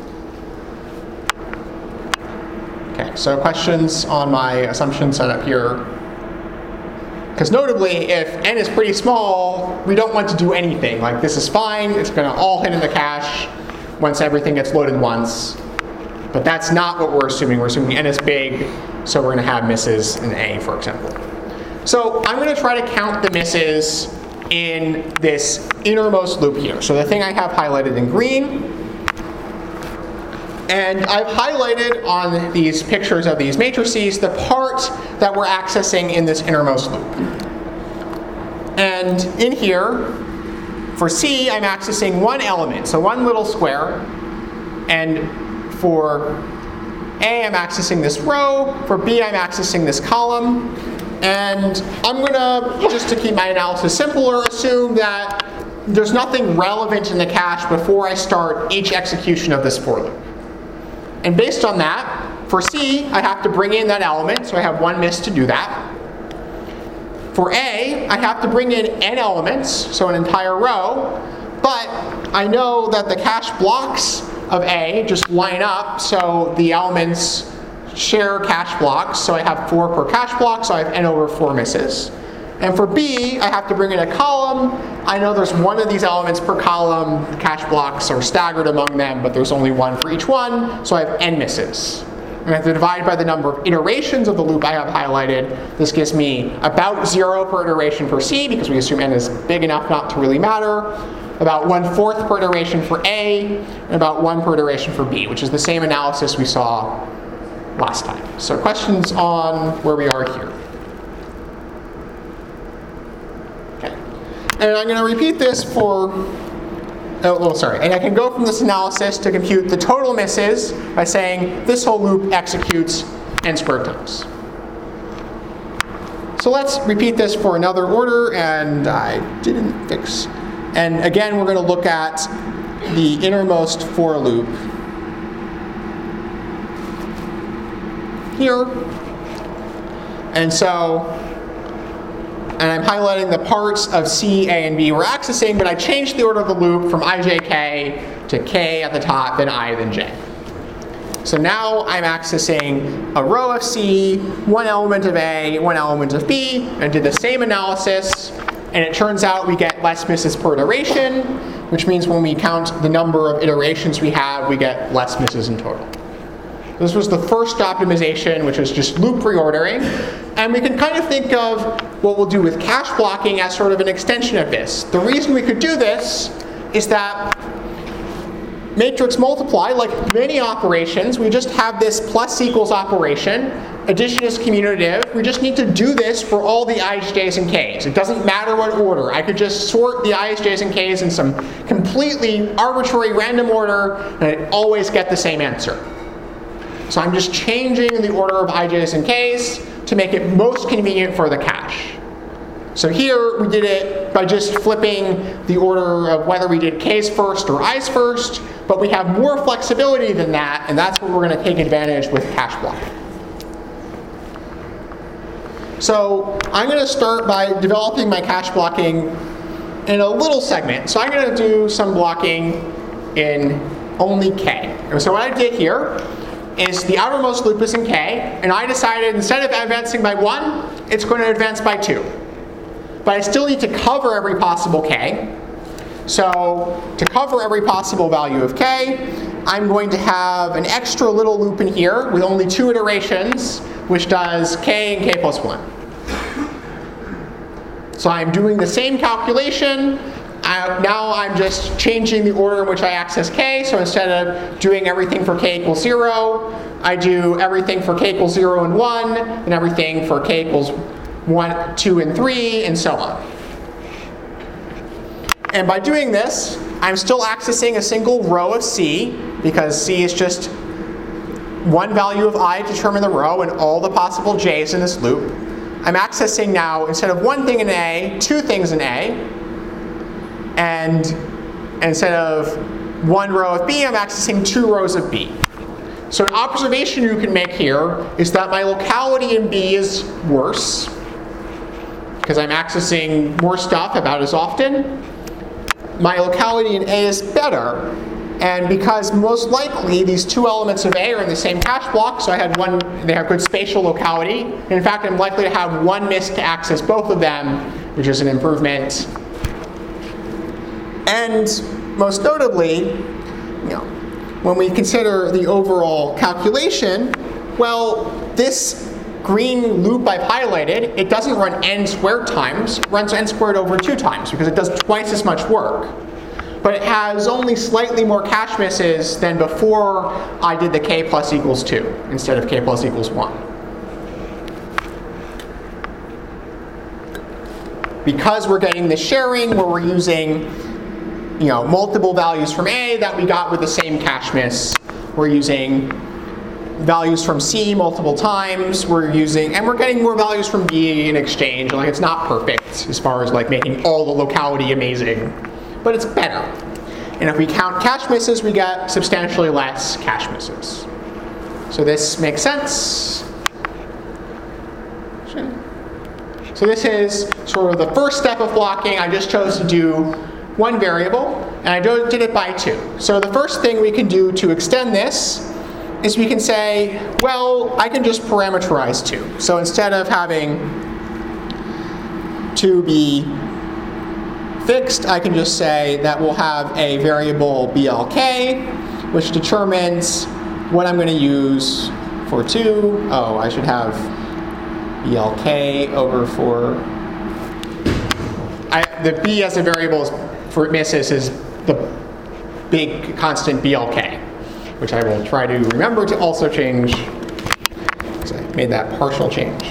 Okay, so questions on my assumption setup here? Because notably, if n is pretty small, we don't want to do anything. Like, this is fine. It's going to all hit in the cache once everything gets loaded once. But that's not what we're assuming. We're assuming n is big, so we're going to have misses in A, for example. So I'm going to try to count the misses in this innermost loop here. So the thing I have highlighted in green. And I've highlighted on these pictures of these matrices the part that we're accessing in this innermost loop. And in here, for C, I'm accessing one element, so one little square. And for A, I'm accessing this row. For B, I'm accessing this column. And I'm going to, just to keep my analysis simpler, assume that there's nothing relevant in the cache before I start each execution of this for loop. And based on that, for C, I have to bring in that element, so I have one miss to do that. For A, I have to bring in n elements, so an entire row, but I know that the cache blocks of A just line up, so the elements share cache blocks, so I have four per cache block, so I have n over four misses. And for B, I have to bring in a column. I know there's one of these elements per column. The cache blocks are staggered among them, but there's only one for each one, so I have n misses. And I have to divide by the number of iterations of the loop I have highlighted. This gives me about zero per iteration for C, because we assume n is big enough not to really matter. About one-fourth per iteration for A, and about one per iteration for B, which is the same analysis we saw last time. So questions on where we are here? And I'm going to repeat this for, oh, oh, sorry. And I can go from this analysis to compute the total misses by saying this whole loop executes n squared times. So let's repeat this for another order, and I didn't fix. And again, we're going to look at the innermost for loop here. And so and I'm highlighting the parts of C, A, and B we're accessing, but I changed the order of the loop from I J K to K at the top, then I, then J. So now I'm accessing a row of C, one element of A, one element of B, and did the same analysis, and it turns out we get less misses per iteration, which means when we count the number of iterations we have, we get less misses in total. This was the first optimization, which was just loop reordering. And we can kind of think of what we'll do with cache blocking as sort of an extension of this. The reason we could do this is that matrix multiply, like many operations, we just have this plus equals operation. Addition is commutative. We just need to do this for all the i's, j's, and k's. It doesn't matter what order. I could just sort the i's, j's, and k's in some completely arbitrary random order, and I'd always get the same answer. So I'm just changing the order of I J's and K's to make it most convenient for the cache. So here we did it by just flipping the order of whether we did K's first or I's first, but we have more flexibility than that, and that's what we're going to take advantage with cache blocking. So I'm going to start by developing my cache blocking in a little segment. So I'm going to do some blocking in only K. So what I did here is the outermost loop is in K, and I decided instead of advancing by one, it's going to advance by two. But I still need to cover every possible K. So to cover every possible value of K, I'm going to have an extra little loop in here with only two iterations, which does K and K plus one. So I'm doing the same calculation. Uh, now I'm just changing the order in which I access K. So instead of doing everything for K equals zero, I do everything for K equals zero and one, and everything for K equals one, two, and three, and so on. And by doing this, I'm still accessing a single row of C, because C is just one value of I to determine the row and all the possible J's in this loop. I'm accessing now, instead of one thing in A, two things in A. And instead of one row of B, I'm accessing two rows of B. So an observation you can make here is that my locality in B is worse, because I'm accessing more stuff about as often. My locality in A is better, and because most likely these two elements of A are in the same cache block, so I had one, they have good spatial locality. And in fact, I'm likely to have one miss to access both of them, which is an improvement. And most notably, you know, when we consider the overall calculation, well, this green loop I've highlighted, it doesn't run n squared times, it runs n squared over two times, because it does twice as much work. But it has only slightly more cache misses than before I did the K plus equals two, instead of K plus equals one. Because we're getting the sharing where we're using you know, multiple values from A that we got with the same cache miss. We're using values from C multiple times. We're using, and we're getting more values from B in exchange. Like, it's not perfect as far as like making all the locality amazing, but it's better. And if we count cache misses, we get substantially less cache misses. So this makes sense. So this is sort of the first step of blocking. I just chose to do one variable, and I did it by two. So the first thing we can do to extend this is we can say, well, I can just parameterize two. So instead of having two be fixed, I can just say that we'll have a variable B L K, which determines what I'm going to use for two. Oh, I should have B L K over for, I, the B as a variable is for misses is the big constant B L K, which I will try to remember to also change, because I made that partial change.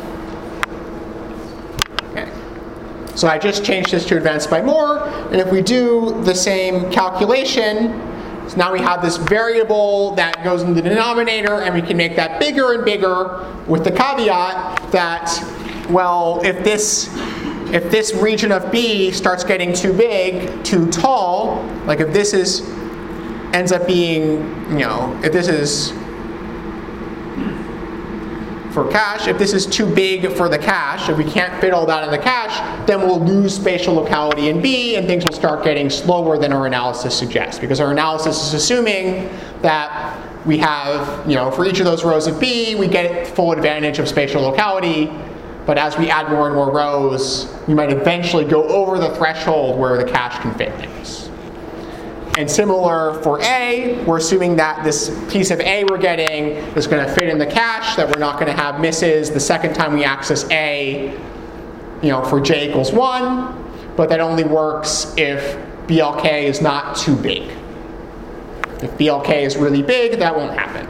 Okay. So I just changed this to advance by more, and if we do the same calculation, so now we have this variable that goes in the denominator, and we can make that bigger and bigger with the caveat that, well, if this If this region of B starts getting too big, too tall, like if this is ends up being, you know, if this is for cache. If this is too big for the cache, if we can't fit all that in the cache, then we'll lose spatial locality in B, and things will start getting slower than our analysis suggests, because our analysis is assuming that we have, you know, for each of those rows of B, we get full advantage of spatial locality. But as we add more and more rows, we might eventually go over the threshold where the cache can fit things. And similar for A, we're assuming that this piece of A we're getting is going to fit in the cache, that we're not going to have misses the second time we access A, you know, for j equals one. But that only works if B L K is not too big. If B L K is really big, that won't happen.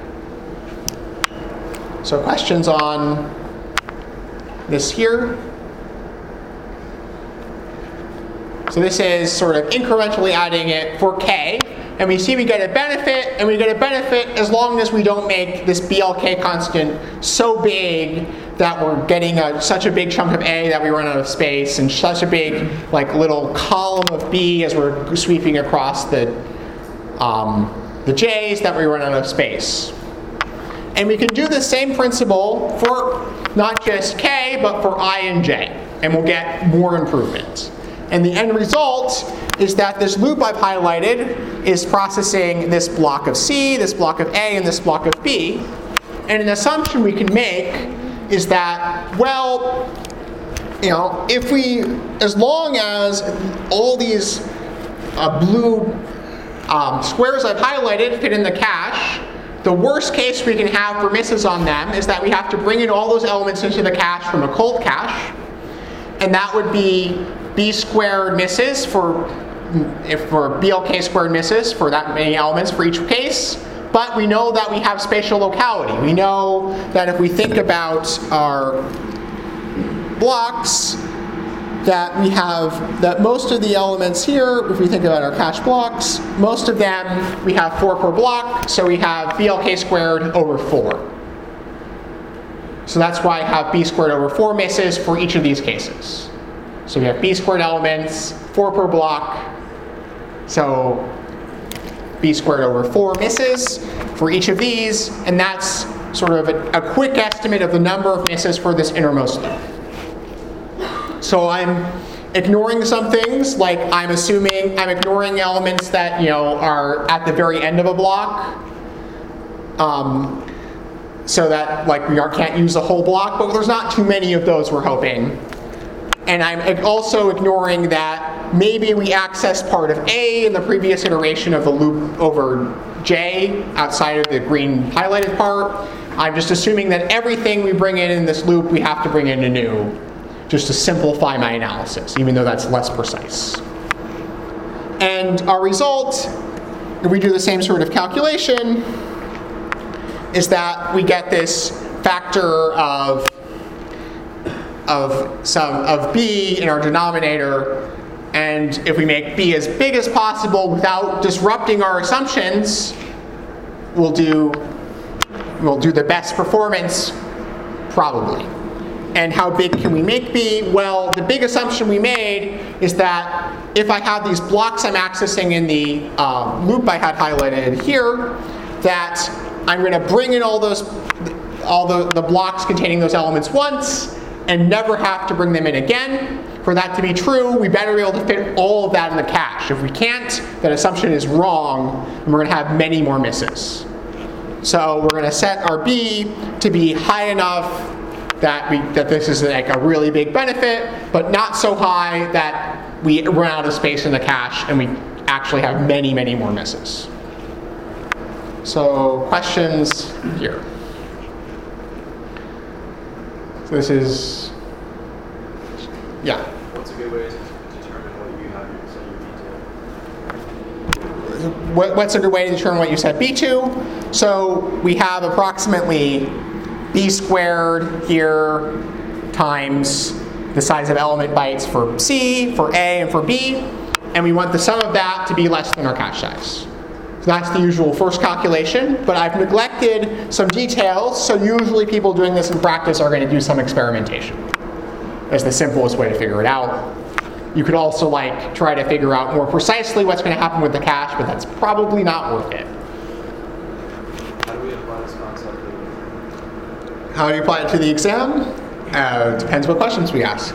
So questions on this here? So this is sort of incrementally adding it for K, and we see we get a benefit, and we get a benefit as long as we don't make this B L K constant so big that we're getting a, such a big chunk of A that we run out of space, and such a big like little column of B as we're sweeping across the um, the J's that we run out of space. And we can do the same principle for not just K, but for I and J, and we'll get more improvement. And the end result is that this loop I've highlighted is processing this block of C, this block of A, and this block of B. And an assumption we can make is that, well, you know, if we, as long as all these uh, blue um, squares I've highlighted fit in the cache, the worst case we can have for misses on them is that we have to bring in all those elements into the cache from a cold cache. And that would be B squared misses for, if for B L K squared misses for that many elements for each case. But we know that we have spatial locality. We know that if we think about our blocks, that we have, that most of the elements here, if we think about our cache blocks, most of them we have four per block, so we have B L K squared over four. So that's why I have B squared over four misses for each of these cases. So we have B squared elements, four per block, so B squared over four misses for each of these, and that's sort of a, a quick estimate of the number of misses for this innermost loop. So I'm ignoring some things, like I'm assuming, I'm ignoring elements that, you know, are at the very end of a block. Um, so that, like, we are, can't use the whole block, but there's not too many of those we're hoping. And I'm also ignoring that maybe we accessed part of A in the previous iteration of the loop over J outside of the green highlighted part. I'm just assuming that everything we bring in in this loop we have to bring in anew, just to simplify my analysis, even though that's less precise. And our result, if we do the same sort of calculation, is that we get this factor of of some of B in our denominator, and if we make B as big as possible without disrupting our assumptions, we'll do we'll do the best performance, probably. And how big can we make B? Well, the big assumption we made is that if I have these blocks I'm accessing in the um, loop I had highlighted here, that I'm going to bring in all those all the, the blocks containing those elements once, and never have to bring them in again. For that to be true, we better be able to fit all of that in the cache. If we can't, that assumption is wrong, and we're going to have many more misses. So we're going to set our B to be high enough that we that this is like a really big benefit, but not so high that we run out of space in the cache and we actually have many, many more misses. So questions here. So this is, yeah. What's a good way to determine what you have set your B to? What, what's a good way to determine what you set B to? So we have approximately B squared here times the size of element bytes for C, for A, and for B. And we want the sum of that to be less than our cache size. So that's the usual first calculation, but I've neglected some details, so usually people doing this in practice are going to do some experimentation. That's the simplest way to figure it out. You could also like try to figure out more precisely what's going to happen with the cache, but that's probably not worth it. How do we apply this concept of How do you apply it to the exam? Uh, depends what questions we ask.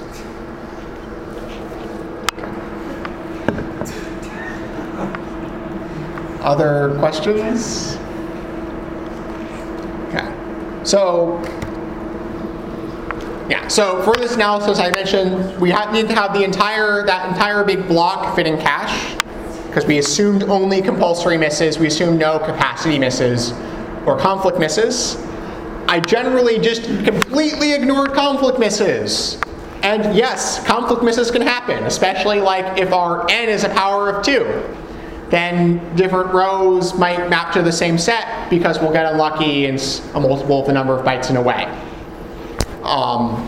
Other questions? Okay. So, yeah. So for this analysis, I mentioned we have, need to have the entire that entire big block fit in cache, because we assumed only compulsory misses. We assumed no capacity misses or conflict misses. I generally just completely ignored conflict misses. And yes, conflict misses can happen, especially like if our n is a power of two. Then different rows might map to the same set because we'll get unlucky and it's a multiple of the number of bytes in a way. Um,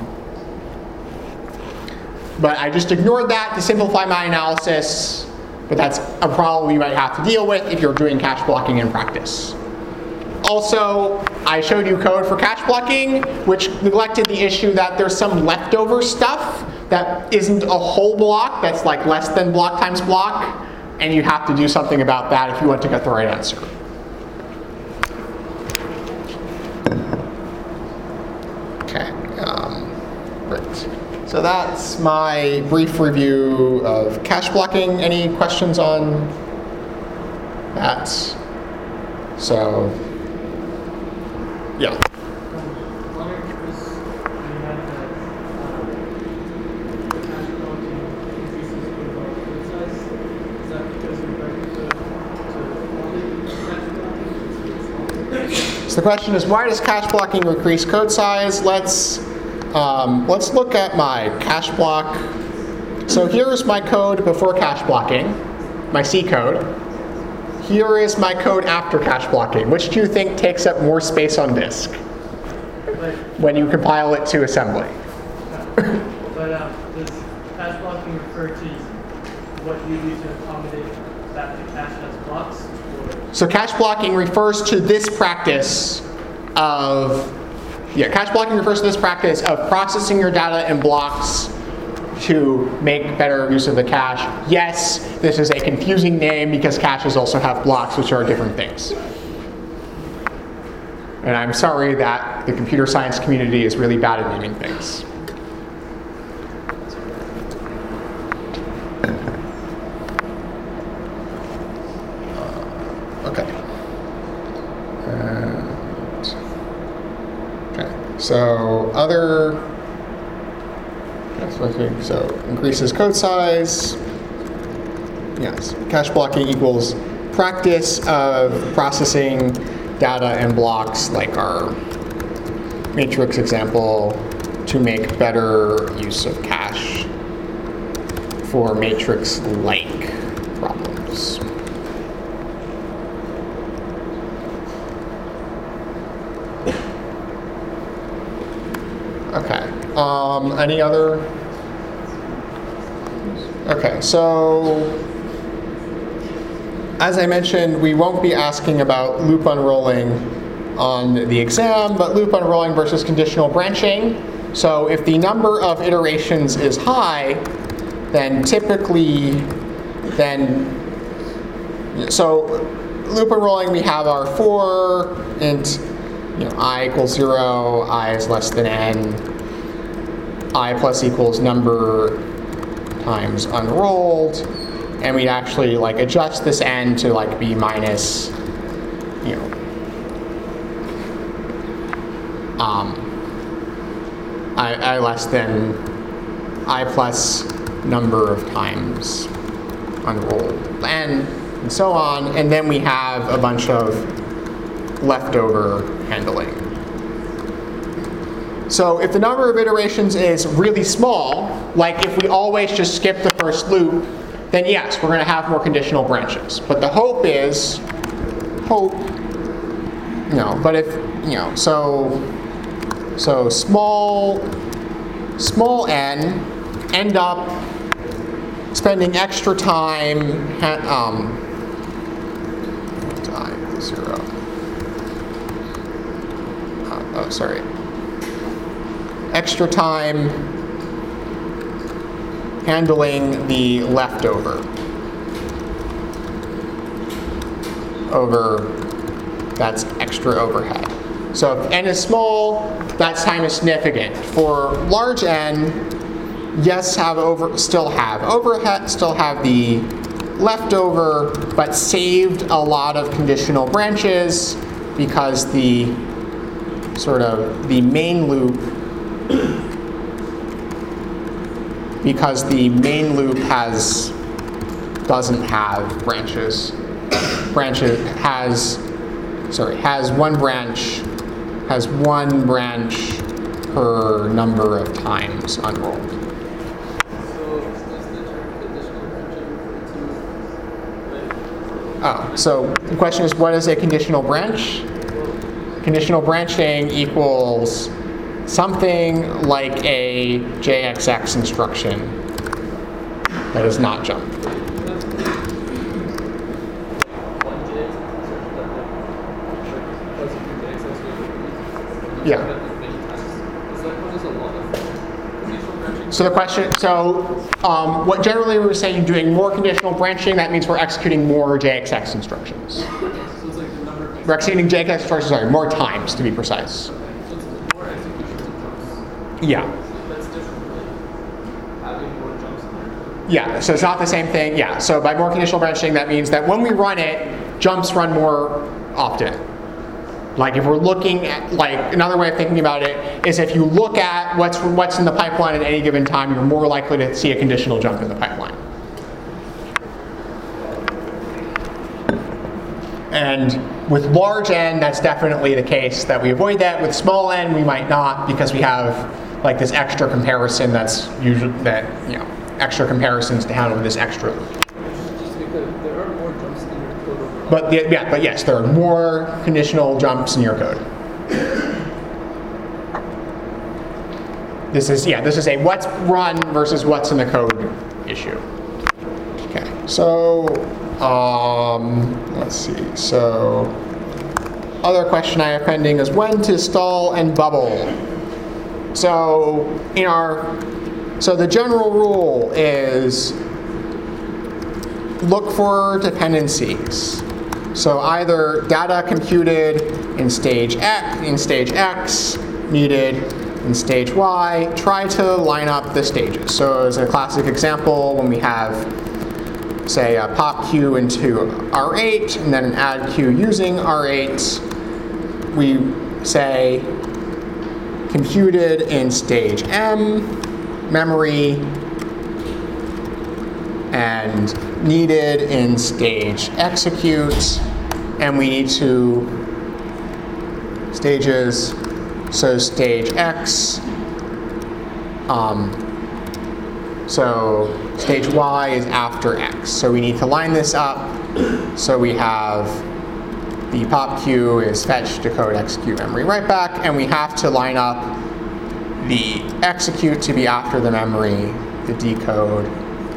but I just ignored that to simplify my analysis, but that's a problem you might have to deal with if you're doing cache blocking in practice. Also, I showed you code for cache blocking, which neglected the issue that there's some leftover stuff that isn't a whole block, that's like less than block times block, and you have to do something about that if you want to get the right answer. Okay, um, great. So that's my brief review of cache blocking. Any questions on that? So, yeah. So the question is, why does cache blocking increase code size? Let's um, let's look at my cache block. So here is my code before cache blocking, my C code. Here is my code after cache blocking. Which do you think takes up more space on disk when you compile it to assembly? But uh, does cache blocking refer to what you do to accommodate that the cache has blocks? So cache blocking refers to this practice of, yeah, cache blocking refers to this practice of processing your data in blocks to make better use of the cache. Yes, this is a confusing name because caches also have blocks, which are different things. And I'm sorry that the computer science community is really bad at naming things. Okay. And, okay. So other, that's what I think. So increases code size. Yes. Cache blocking equals practice of processing data in blocks, like our matrix example, to make better use of cache for matrix-like problems. Okay. Um, any other? Okay. So, as I mentioned, we won't be asking about loop unrolling on the exam, but loop unrolling versus conditional branching. So, if the number of iterations is high, then typically, then so loop unrolling, we have our for int. You know, I equals zero, I is less than n, I plus equals number times unrolled, and we'd actually like adjust this n to like be minus, you know, um, I, I less than I plus number of times unrolled, n, and so on, and then we have a bunch of leftover handling. So if the number of iterations is really small, like if we always just skip the first loop, then yes, we're going to have more conditional branches. But the hope is, hope, you know, but if, you know, so, so small, small n end up spending extra time, um, time zero. Oh, sorry. Extra time handling the leftover over, that's extra overhead. So if n is small, that's time is significant. For large n, yes, have over, still have overhead, still have the leftover, but saved a lot of conditional branches because the sort of the main loop, because the main loop has doesn't have branches. Branches has sorry has one branch has one branch per number of times unrolled. So does the term conditional branching refer to, like, Oh, so the question is, what is a conditional branch? Conditional branching equals something like a J X X instruction that is not jump. one J X instruction that like doesn't do J X X really? Yeah. That like many times. Does that count as a lot of conditional branching? So the question, so um, what generally we were saying, doing more conditional branching, that means we're executing more J X X instructions. So it's like the number of We're executing J X X instructions, sorry, more times to be precise. So it's more executions of jumps. Yeah. That's different from like having more jumps in there. Yeah, so it's not the same thing. Yeah, so by more conditional branching, that means that when we run it, jumps run more often. Like if we're looking at, like another way of thinking about it is if you look at what's what's in the pipeline at any given time, you're more likely to see a conditional jump in the pipeline. And with large n, that's definitely the case that we avoid that. With small n, we might not because we have like this extra comparison that's usually that you know extra comparisons to handle with this extra loop. Just because there are more jumps in your code overall. But the, yeah, but yes, there are more conditional jumps in your code. This is yeah, this is a what's run versus what's in the code issue. Okay, so um, let's see. So other question I have pending is when to stall and bubble. So in our so the general rule is look for dependencies. So either data computed in stage X, in stage X, needed in stage Y. Try to line up the stages. So as a classic example, when we have, say, a pop queue into R eight and then an add queue using R eight, we say computed in stage M, memory, and needed in stage execute, and we need to stages, so stage X, um, so stage Y is after X. So we need to line this up so we have the pop queue is fetch, decode, execute, memory, write back, and we have to line up the execute to be after the memory, the decode,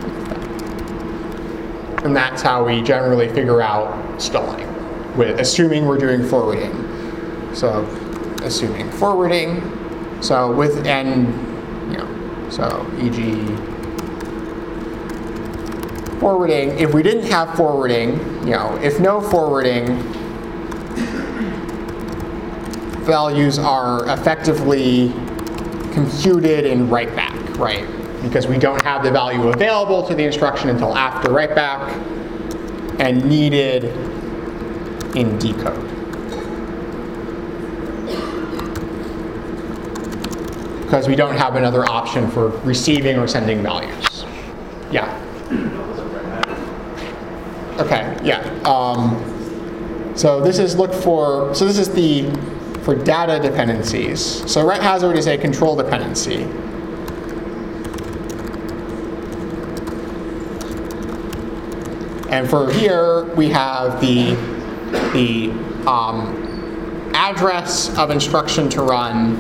and that's how we generally figure out stalling, with assuming we're doing forwarding. So, assuming forwarding. So with n, you know, so e g forwarding. If we didn't have forwarding, you know, if no forwarding, values are effectively computed in write back, right? Because we don't have the value available to the instruction until after write back, and needed in decode. Because we don't have another option for receiving or sending values. Yeah. Okay. Yeah. Um, so this is look for. So this is the for data dependencies. So Ret Hazard is a control dependency. And for here, we have the, the um, address of instruction to run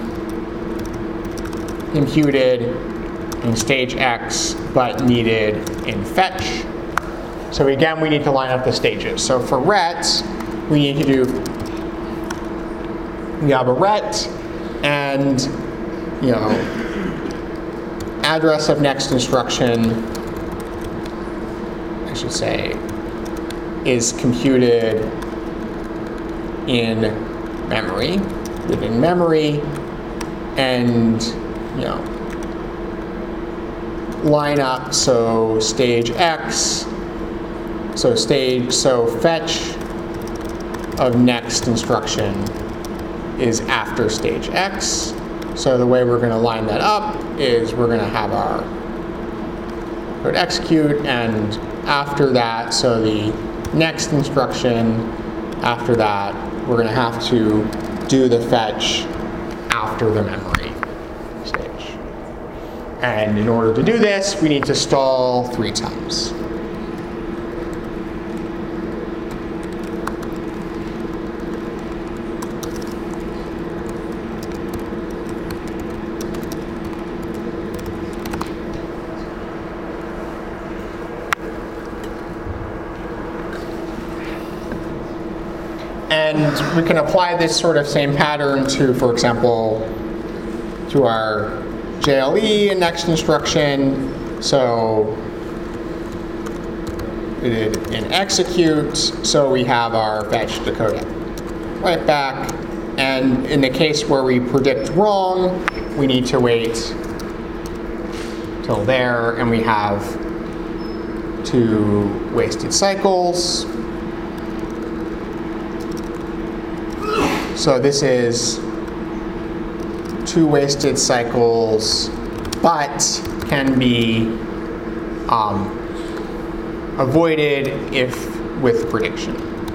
imputed in stage X, but needed in fetch. So again, we need to line up the stages. So for ret, we need to do, we have a ret and, you know, address of next instruction, I should say, is computed in memory. within memory, and you know, line up so stage X, so stage, so fetch of next instruction is after stage X. So the way we're going to line that up is we're going to have our code execute, and after that, so the next instruction after that, we're going to have to do the fetch after the memory stage. And in order to do this, we need to stall three times. And we can apply this sort of same pattern to, for example, to our J L E and next instruction. So we did an execute, so we have our fetch decode right back. And in the case where we predict wrong, we need to wait till there, and we have two wasted cycles. So this is two wasted cycles, but can be um, avoided if with prediction,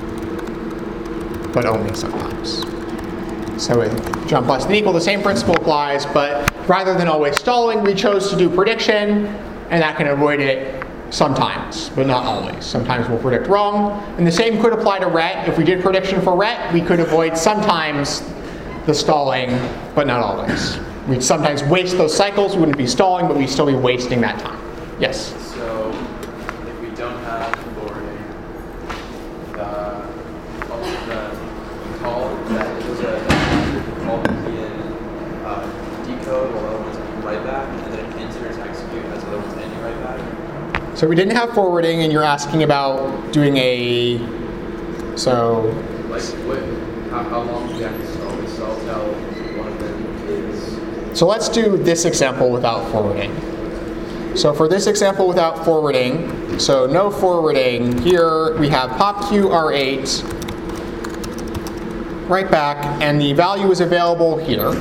but only sometimes. So with jump less than equal, the same principle applies, but rather than always stalling, we chose to do prediction, and that can avoid it sometimes, but not always. Sometimes we'll predict wrong. And the same could apply to ret. If we did prediction for ret, we could avoid sometimes the stalling, but not always. We'd sometimes waste those cycles. We wouldn't be stalling, but we'd still be wasting that time. Yes? So if we don't have forwarding, the, the call that is a call to key in uh, decode while other ones write back, and then enters execute as other ones ending write back. So we didn't have forwarding, and you're asking about doing a, so. Like, what, how, how long do we have to stall? We stall till one of them is. So let's do this example without forwarding. So for this example without forwarding, so no forwarding, here we have popq R eight, right back, and the value is available here.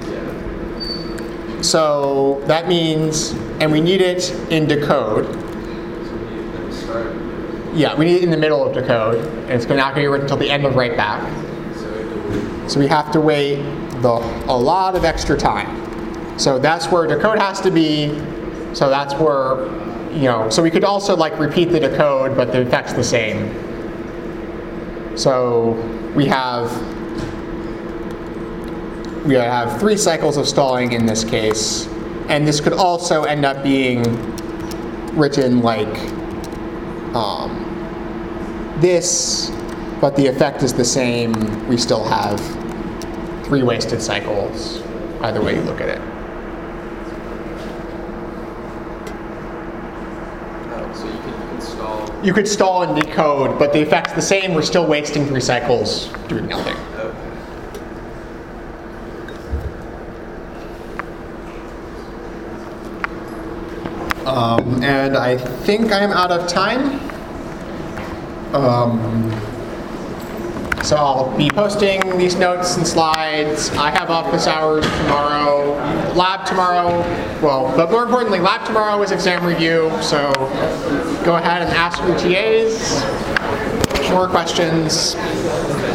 So that means, and we need it in decode. Yeah, we need it in the middle of decode, and it's not going to be written until the end of write back. So we have to wait the, a lot of extra time. So that's where decode has to be. So that's where, you know, so we could also like repeat the decode, but the effect's the same. So we have we have three cycles of stalling in this case, and this could also end up being written like um, this, but the effect is the same. We still have three wasted cycles, either way you look at it. Oh, so you could, you could stall. You could stall and decode, but the effect's the same. We're still wasting three cycles doing nothing. Okay. Um, and I think I'm out of time. Um, so I'll be posting these notes and slides. I have office hours tomorrow, lab tomorrow. Well, but more importantly, lab tomorrow is exam review. So go ahead and ask your T As more questions.